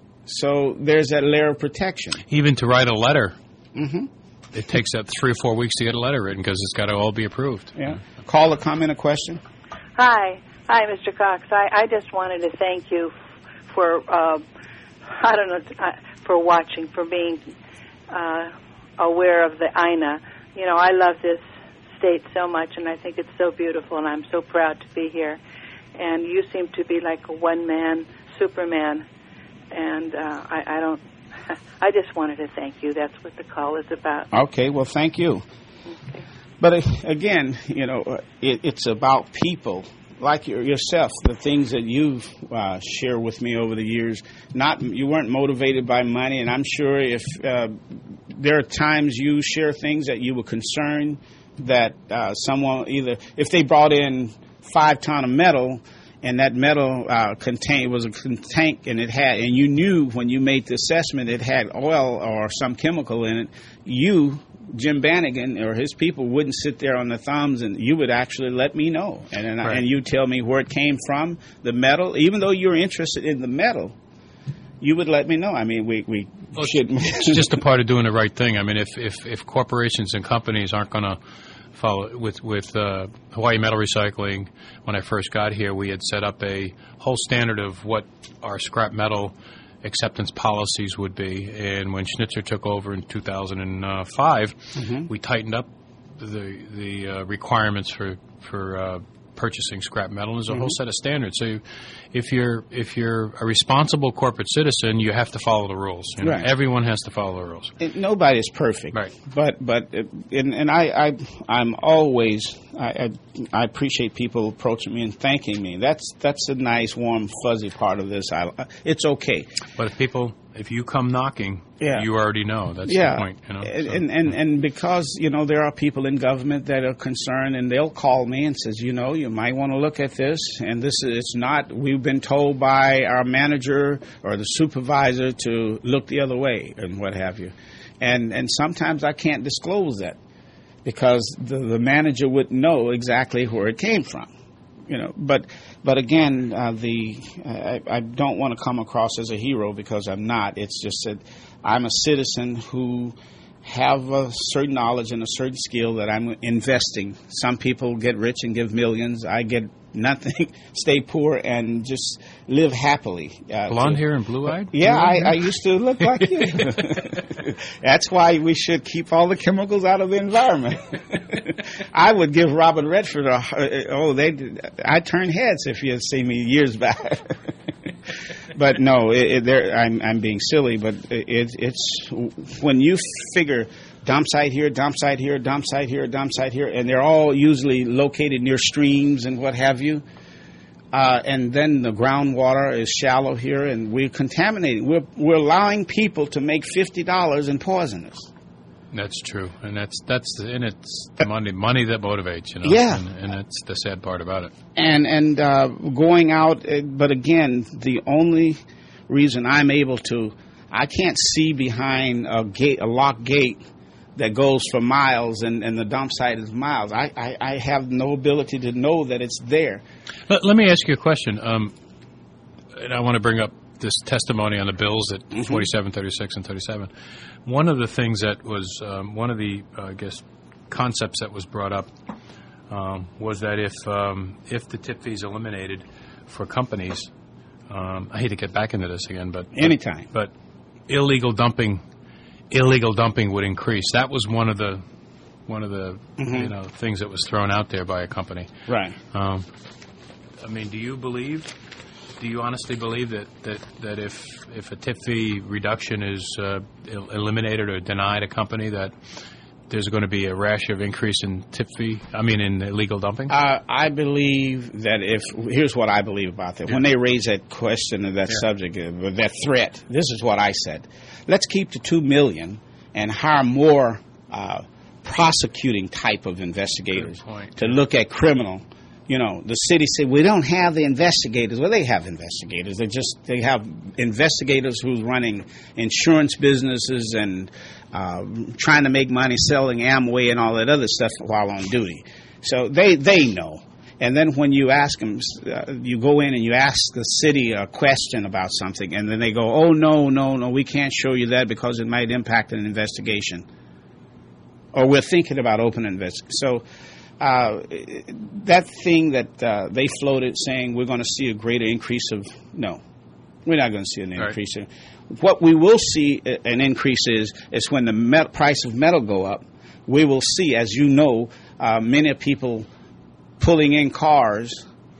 So there's that layer of protection. Even to write a letter. Mm-hmm. It takes up three or four weeks to get a letter written, because it's got to all be approved. Yeah. A call, a comment, a question? Hi. Hi, Mister Cox. I, I just wanted to thank you for, uh, I don't know, for watching, for being uh, aware of the I N A. You know, I love this state so much, and I think it's so beautiful, and I'm so proud to be here. And you seem to be like a one-man Superman, and uh, I, I don't, I just wanted to thank you. That's what the call is about. Okay, well, thank you. Okay. But uh, again, you know, it, it's about people. Like your, yourself, the things that you've uh, shared with me over the years, not you weren't motivated by money, and I'm sure if uh, there are times you share things that you were concerned that uh, someone either, if they brought in five ton of metal and that metal uh, contain was a tank and it had, and you knew when you made the assessment it had oil or some chemical in it, you, Jim Bannigan, or his people wouldn't sit there on the thumbs, and you would actually let me know. And and, right. and you tell me where it came from, the metal. Even though you're interested in the metal, you would let me know. I mean, we, we well, should. It's just a part of doing the right thing. I mean, if, if, if corporations and companies aren't going to follow with, with uh, Hawaii Metal Recycling, when I first got here, we had set up a whole standard of what our scrap metal acceptance policies would be, and when Schnitzer took over in two thousand five, mm-hmm. we tightened up the the uh, requirements for for uh, purchasing scrap metal. There's a mm-hmm. whole set of standards. So you, if you're if you're a responsible corporate citizen, you have to follow the rules. You know? Right. Everyone has to follow the rules. It, nobody is perfect. Right. But but it, and, and I, I I'm always I, I I appreciate people approaching me and thanking me. That's that's a nice, warm, fuzzy part of this. I, it's okay. But if people, if you come knocking, yeah. you already know. That's yeah. the point. You know? And, so, and, and and because, you know, there are people in government that are concerned, and they'll call me and says, you know, you might want to look at this, and this is it's not, we've been told by our manager or the supervisor to look the other way and what have you. And and sometimes I can't disclose that because the, the manager wouldn't know exactly where it came from. You know, but but again, uh, the I, I don't want to come across as a hero because I'm not. It's just that I'm a citizen who have a certain knowledge and a certain skill that I'm investing. Some people get rich and give millions. I get nothing, stay poor, and just live happily. Uh, Blonde to, hair and blue-eyed? Yeah, I, I used to look like you. That's why we should keep all the chemicals out of the environment. I would give Robert Redford a, oh, they, I turn heads if you had seen me years back. But no, it, it, I'm, I'm being silly, but it, it's when you figure dump site here, dump site here, dump site here, dump site here, and they're all usually located near streams and what have you. Uh, and then the groundwater is shallow here, and we're contaminating. We're we're allowing people to make fifty dollars and poison us. That's true, and that's that's and it's the money money that motivates, you know. Yeah, and, and that's the sad part about it. And and uh, going out, but again, the only reason I'm able to, I can't see behind a gate, a locked gate that goes for miles, and, and the dump site is miles. I, I, I have no ability to know that it's there. Let, let me ask you a question, um, and I want to bring up this testimony on the bills at mm-hmm. forty-seven, thirty-six, and thirty-seven. One of the things that was, um, one of the, uh, I guess, concepts that was brought up um, was that if um, if the tip fee is eliminated for companies, um, I hate to get back into this again, but anytime, but, but illegal dumping, illegal dumping would increase. That was one of the one of the mm-hmm. you know things that was thrown out there by a company. Right. Um, I mean, do you believe? Do you honestly believe that, that, that if if a tip fee reduction is uh, el- eliminated or denied a company, that there's going to be a rash of increase in tip fee? I mean, in illegal dumping? Uh, I believe that if here's what I believe about that. Yeah. When they raise that question of that yeah. subject, uh, that threat, this is what I said: let's keep the two million and hire more uh, prosecuting type of investigators to look at criminal. You know, the city said, we don't have the investigators. Well, they have investigators. They just, they have investigators who's running insurance businesses and uh, trying to make money selling Amway and all that other stuff while on duty. So they, they know. And then when you ask them, uh, you go in and you ask the city a question about something, and then they go, oh, no, no, no, we can't show you that because it might impact an investigation. Or we're thinking about open investigation. So, Uh, that thing that uh, they floated saying we're going to see a greater increase of, no, we're not going to see an increase. Right. What we will see an increase is, is when the met- price of metal go up, we will see, as you know, uh, many people pulling in cars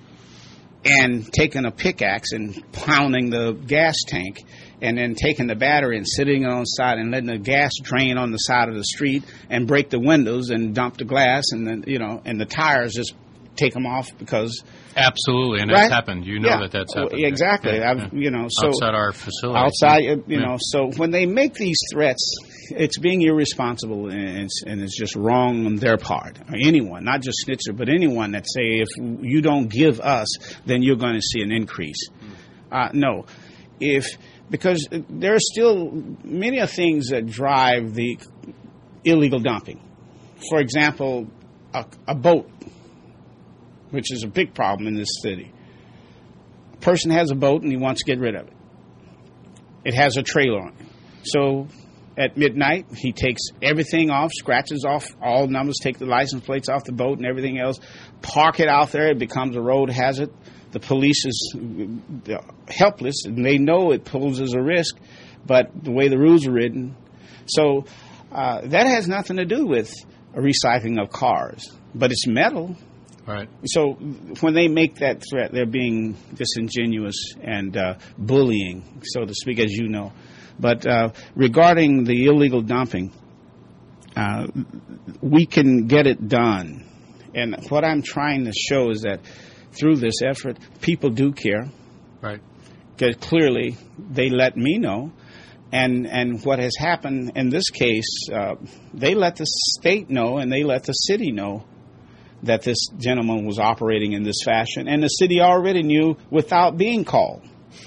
and taking a pickaxe and pounding the gas tank, and then taking the battery and sitting on the side and letting the gas drain on the side of the street and break the windows and dump the glass, and then, you know, and the tires just take them off because absolutely, and right? that's happened. You know yeah. that that's happened. Exactly. Yeah. I've, you know, so outside our facility. Outside, you yeah. know, so when they make these threats, it's being irresponsible, and it's, and it's just wrong on their part. Or anyone, not just Schnitzer, but anyone that say if you don't give us, then you're going to see an increase. Uh, no, if because there are still many of things that drive the illegal dumping. For example, a, a boat, which is a big problem in this city. A person has a boat and he wants to get rid of it. It has a trailer on it. So at midnight, he takes everything off, scratches off all numbers, take the license plates off the boat and everything else, park it out there. It becomes a road hazard. The police is helpless, and they know it poses a risk, but the way the rules are written. So uh, that has nothing to do with a recycling of cars, but it's metal. Right. So when they make that threat, they're being disingenuous and uh, bullying, so to speak, as you know. But uh, regarding the illegal dumping, uh, we can get it done. And what I'm trying to show is that through this effort, people do care. Right. Because clearly they let me know. And and what has happened in this case, uh, they let the state know and they let the city know that this gentleman was operating in this fashion, and the city already knew without being called.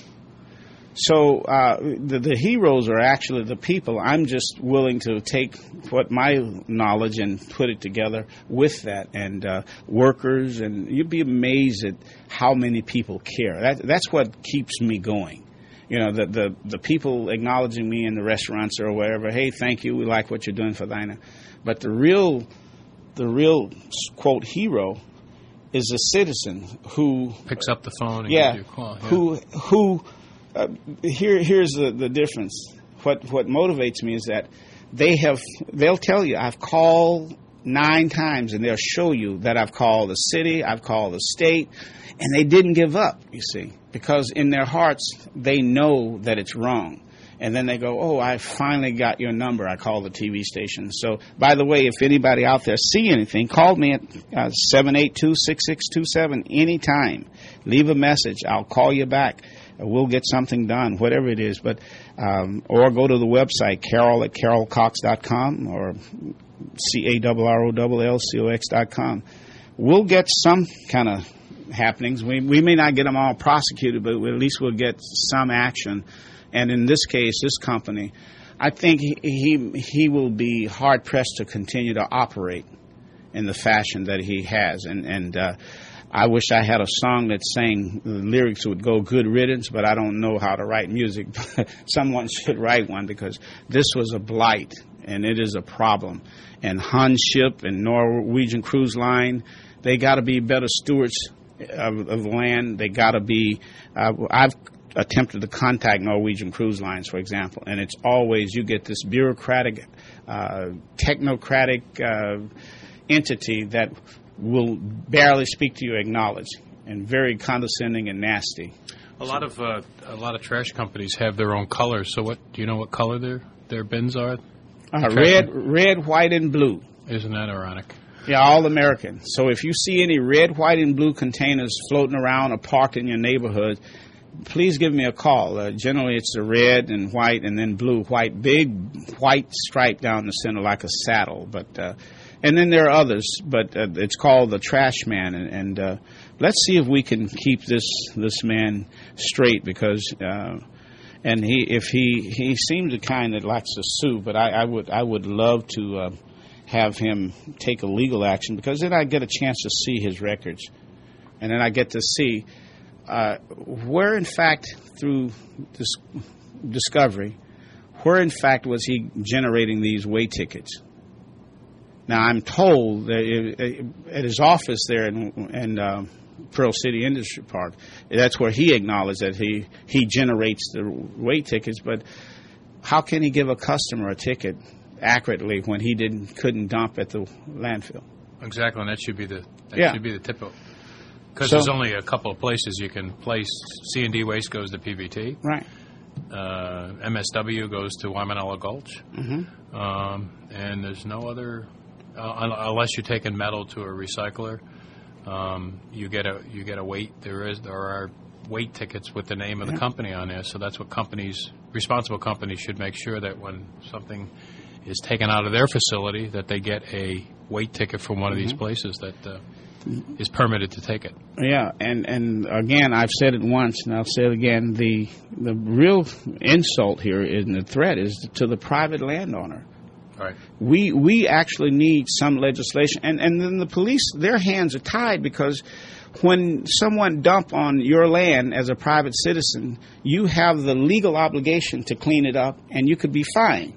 So uh, the, the heroes are actually the people. I'm just willing to take what my knowledge and put it together with that, and uh, workers, and you'd be amazed at how many people care. That, that's what keeps me going. You know, the, the, the people acknowledging me in the restaurants or wherever, hey, thank you, we like what you're doing for Dinah. But the real... The real, quote, hero is a citizen who picks up the phone and yeah, gives you a call. Yeah. Who, who, uh, here, here's the, the difference. What, what motivates me is that they have, they'll tell you, I've called nine times, and they'll show you that I've called the city, I've called the state, and they didn't give up, you see, because in their hearts, they know that it's wrong. And then they go, oh, I finally got your number. I called the T V station. So, by the way, if anybody out there see anything, call me at uh, seven eight two, six six two seven anytime. Leave a message. I'll call you back. We'll get something done, whatever it is. But um, or go to the website, carol at carol cox dot com or C A R R O L L C O X dot com. We'll get some kind of happenings. We, we may not get them all prosecuted, but at least we'll get some action. And in this case, this company, I think he, he he will be hard pressed to continue to operate in the fashion that he has. And and uh, I wish I had a song that sang the lyrics would go good riddance, but I don't know how to write music. Someone should write one, because this was a blight and it is a problem. And Han Ship and Norwegian Cruise Line, they got to be better stewards of, of land. They got to be. Uh, I've attempted to contact Norwegian Cruise Lines, for example, and it's always you get this bureaucratic, uh, technocratic uh, entity that will barely speak to you, acknowledge, and very condescending and nasty. A lot of uh, a lot of trash companies have their own colors. So, what do you know? What color their their bins are? Uh, red, red, white, and blue. Isn't that ironic? Yeah, all American. So if you see any red, white, and blue containers floating around or parked in your neighborhood, please give me a call. Uh, generally, it's the red and white and then blue, white, big white stripe down the center like a saddle. But uh, and then there are others, but uh, it's called the Trash Man. And, and uh, let's see if we can keep this this man straight, because uh, and he if he he seems the kind that likes to sue, but I, I would I would love to uh, have him take a legal action, because then I get a chance to see his records, and then I get to see. Uh, where, in fact, through this discovery, where, in fact, was he generating these way tickets? Now, I'm told that it, it, at his office there in, in uh, Pearl City Industry Park, that's where he acknowledged that he, he generates the way tickets. But how can he give a customer a ticket accurately when he didn't couldn't dump at the landfill? Exactly, and that should be the that yeah. should be the tip of. Because So- there's only a couple of places you can place. C and D waste goes to P V T. Right. Uh, M S W goes to Waimanalo Gulch. Mm-hmm. Um, and there's no other, uh, un- unless you're taking metal to a recycler, um, you get a you get a weight. There is there are weight tickets with the name of the Yeah. company on there. So that's what companies, responsible companies, should make sure that when something is taken out of their facility, that they get a weight ticket from one of these places that uh, is permitted to take it. Yeah, and, and again, I've said it once, and I'll say it again. The the real insult here and the threat is to the private landowner. Right. We we actually need some legislation, and, and then the police, their hands are tied, because when someone dump on your land as a private citizen, you have the legal obligation to clean it up, and you could be fined.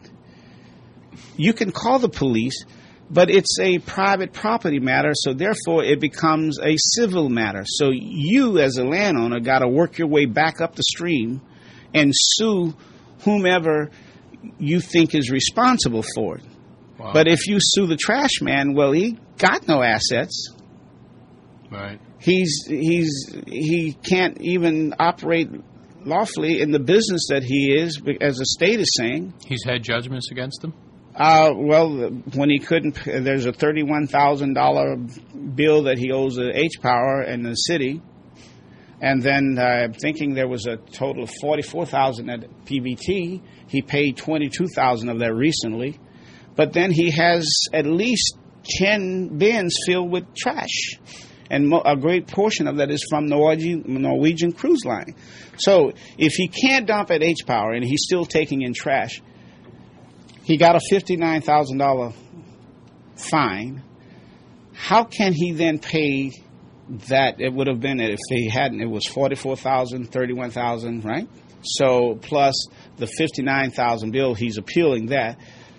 You can call the police, but it's a private property matter, so therefore it becomes a civil matter. So you, as a landowner, got to work your way back up the stream and sue whomever you think is responsible for it. Wow. But if you sue the trash man, well, he got no assets. Right. He's he's he can't even operate lawfully in the business that he is, as the state is saying. He's had judgments against them? Uh, well, when he couldn't, there's a thirty-one thousand dollars bill that he owes the H-Power and the city. And then uh, I'm thinking there was a total of forty-four thousand dollars at P V T. He paid twenty-two thousand dollars of that recently. But then he has at least ten bins filled with trash. And mo- a great portion of that is from Norwegian, Norwegian Cruise Line. So if he can't dump at H-Power and he's still taking in trash, he got a fifty-nine thousand dollars fine. How can he then pay that? It would have been, if he hadn't, it was forty-four thousand dollars, thirty-one thousand dollars, right? So plus the fifty-nine thousand dollars bill, he's appealing that.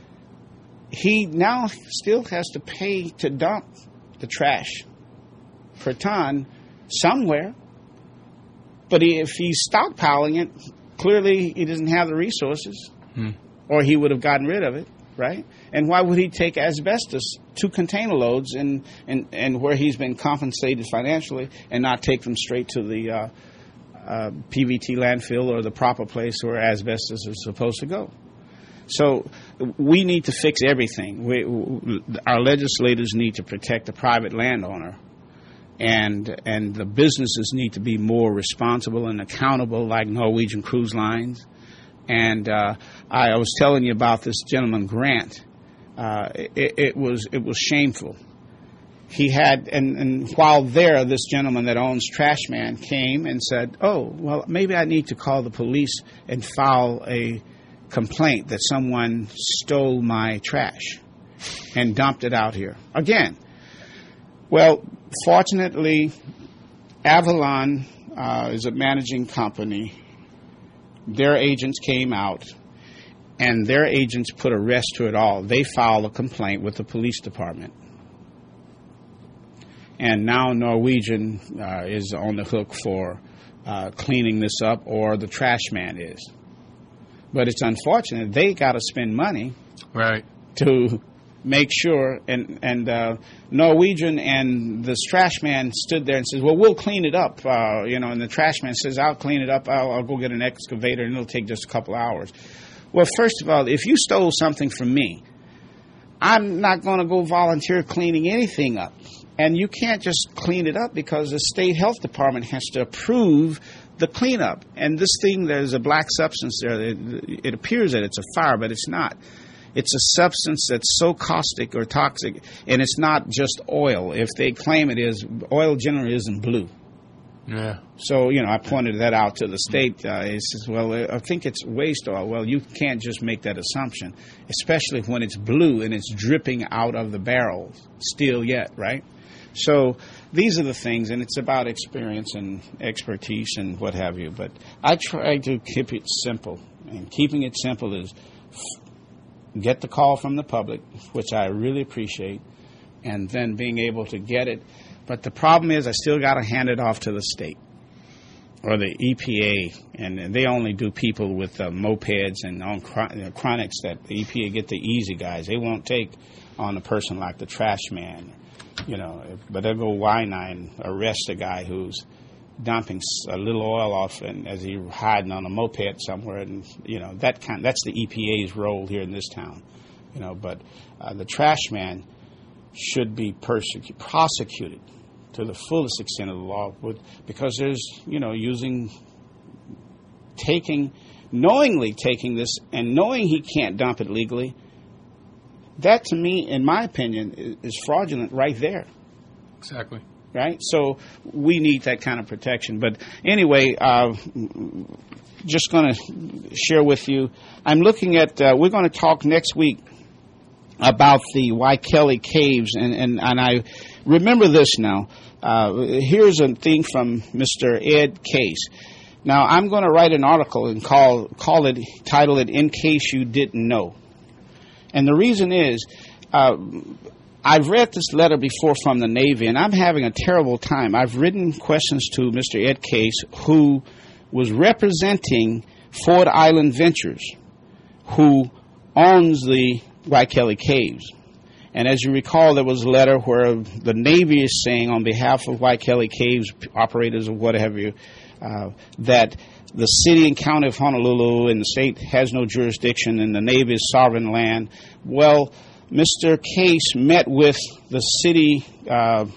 He now still has to pay to dump the trash per ton somewhere. But he, if he's stockpiling it, clearly he doesn't have the resources, hmm. or he would have gotten rid of it, right? And why would he take asbestos, two container loads, and, and, and where he's been compensated financially, and not take them straight to the uh, uh, P V T landfill or the proper place where asbestos is supposed to go? So we need to fix everything. We, we, our legislators need to protect the private landowner, and and the businesses need to be more responsible and accountable, like Norwegian Cruise Lines. And uh, I, I was telling you about this gentleman Grant. Uh, it, it was it was shameful. He had, and, and while there, this gentleman that owns Trashman came and said, "Oh, well, maybe I need to call the police and file a complaint that someone stole my trash and dumped it out here again." Well, fortunately, Avalon uh, is a managing company. Their agents came out, and their agents put a rest to it all. They filed a complaint with the police department. And now Norwegian uh, is on the hook for uh, cleaning this up, or the trash man is. But it's unfortunate. They got to spend money, right, to make sure. And, and uh, Norwegian and the trash man stood there and says, "Well, we'll clean it up." Uh, you know, and the trash man says, "I'll clean it up. I'll, I'll go get an excavator, and it'll take just a couple hours." Well, first of all, if you stole something from me, I'm not going to go volunteer cleaning anything up. And you can't just clean it up because the state health department has to approve the cleanup. And this thing, there's a black substance there. It, it appears that it's a fire, but it's not. It's a substance that's so caustic or toxic, and it's not just oil. If they claim it is, oil generally isn't blue. Yeah. So, you know, I pointed that out to the state. Uh, he says, "Well, I think it's waste oil." Well, you can't just make that assumption, especially when it's blue and it's dripping out of the barrel still yet, right? So these are the things, and it's about experience and expertise and what have you. But I try to keep it simple, and keeping it simple is get the call from the public, which I really appreciate, and then being able to get it. But the problem is I still got to hand it off to the state or the E P A, and they only do people with uh, mopeds and on chron- chronics that the E P A get the easy guys. They won't take on a person like the trash man, you know, but they'll go wine and arrest a guy who's dumping a little oil off and as he's hiding on a moped somewhere, and you know that kind. That's the E P A's role here in this town, you know. But uh, the trash man should be persecuted, prosecuted to the fullest extent of the law, with, because there's, you know, using, taking, knowingly taking this and knowing he can't dump it legally. That, to me, in my opinion, is fraudulent right there. Exactly. Right? So we need that kind of protection. But anyway, uh, just going to share with you, I'm looking at, uh, we're going to talk next week about the Waikele Caves, and, and, and I remember this now. Uh, here's a thing from Mister Ed Case. Now, I'm going to write an article and call call it, title it, "In Case You Didn't Know." And the reason is, uh, I've read this letter before from the Navy, and I'm having a terrible time. I've written questions to Mister Ed Case, who was representing Ford Island Ventures, who owns the Waikele Caves. And as you recall, there was a letter where the Navy is saying on behalf of White Kelly Caves operators or what have you, uh, that the city and county of Honolulu and the state has no jurisdiction and the Navy is sovereign land. Well, Mister Case met with the city, uh,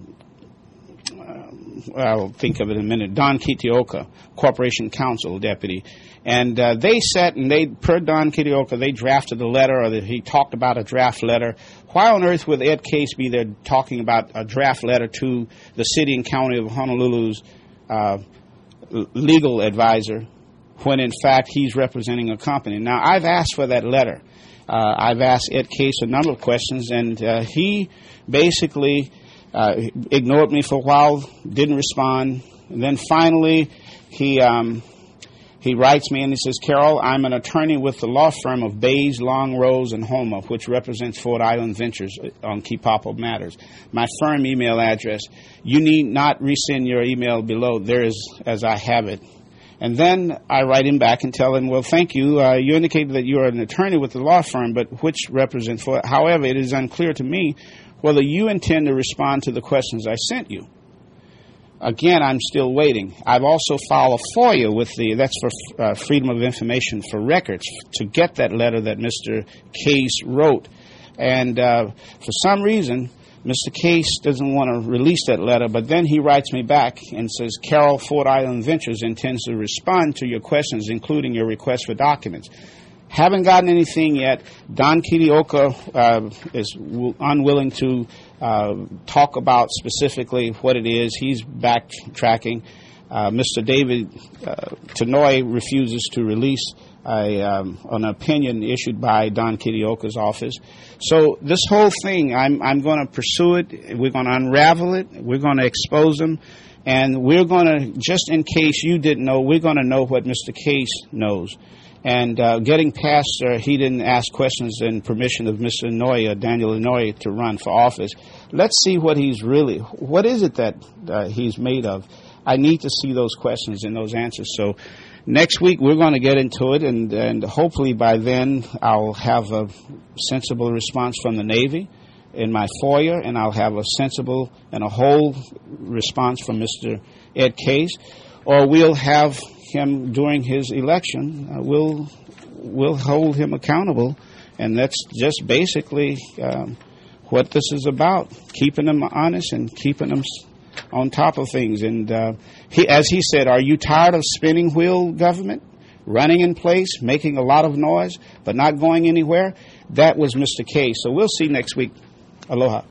I'll think of it in a minute, Don Kitioka, Corporation Counsel deputy. And uh, they sat and they, per Don Kitioka, they drafted a letter, or that he talked about a draft letter. Why on earth would Ed Case be there talking about a draft letter to the city and county of Honolulu's uh, legal advisor when, in fact, he's representing a company? Now, I've asked for that letter. Uh, I've asked Ed Case a number of questions, and uh, he basically uh, ignored me for a while, didn't respond. And then finally, he um, he writes me and he says, Carol, I'm an attorney with the law firm of Bays, Long, Rose, and Homa, which represents Ford Island Ventures on Kipapo matters. My firm email address, you need not resend your email below. There is as I have it. And then I write him back and tell him, well, thank you. Uh, you indicated that you are an attorney with the law firm, but which represents Ford. However, it is unclear to me whether you intend to respond to the questions I sent you. Again, I'm still waiting. I've also filed a FOIA with the, that's for uh, Freedom of Information for Records, to get that letter that Mister Case wrote. And uh, for some reason, Mister Case doesn't want to release that letter, but then he writes me back and says, Carol, Ford Island Ventures intends to respond to your questions, including your request for documents. Haven't gotten anything yet. Don Kitioka uh, is w- unwilling to uh, talk about specifically what it is. He's backtracking. Uh, Mister David uh, Tanoy refuses to release a, um, an opinion issued by Don Kitioka's office. So this whole thing, I'm, I'm going to pursue it. We're going to unravel it. We're going to expose them. And we're going to, just in case you didn't know, we're going to know what Mister Case knows. And uh, getting past, uh, he didn't ask questions and permission of Mister Inouye, Daniel Inouye, to run for office. Let's see what he's really, what is it that uh, he's made of? I need to see those questions and those answers. So next week we're going to get into it, and, and hopefully by then I'll have a sensible response from the Navy in my FOIA, and I'll have a sensible and a whole response from Mister Ed Case, or we'll have him during his election. Uh, we'll we'll hold him accountable, and that's just basically um, what this is about: keeping them honest and keeping them on top of things. And uh, he, as he said, "Are you tired of spinning wheel government, running in place, making a lot of noise, but not going anywhere?" That was Mister Case. So we'll see next week. Aloha.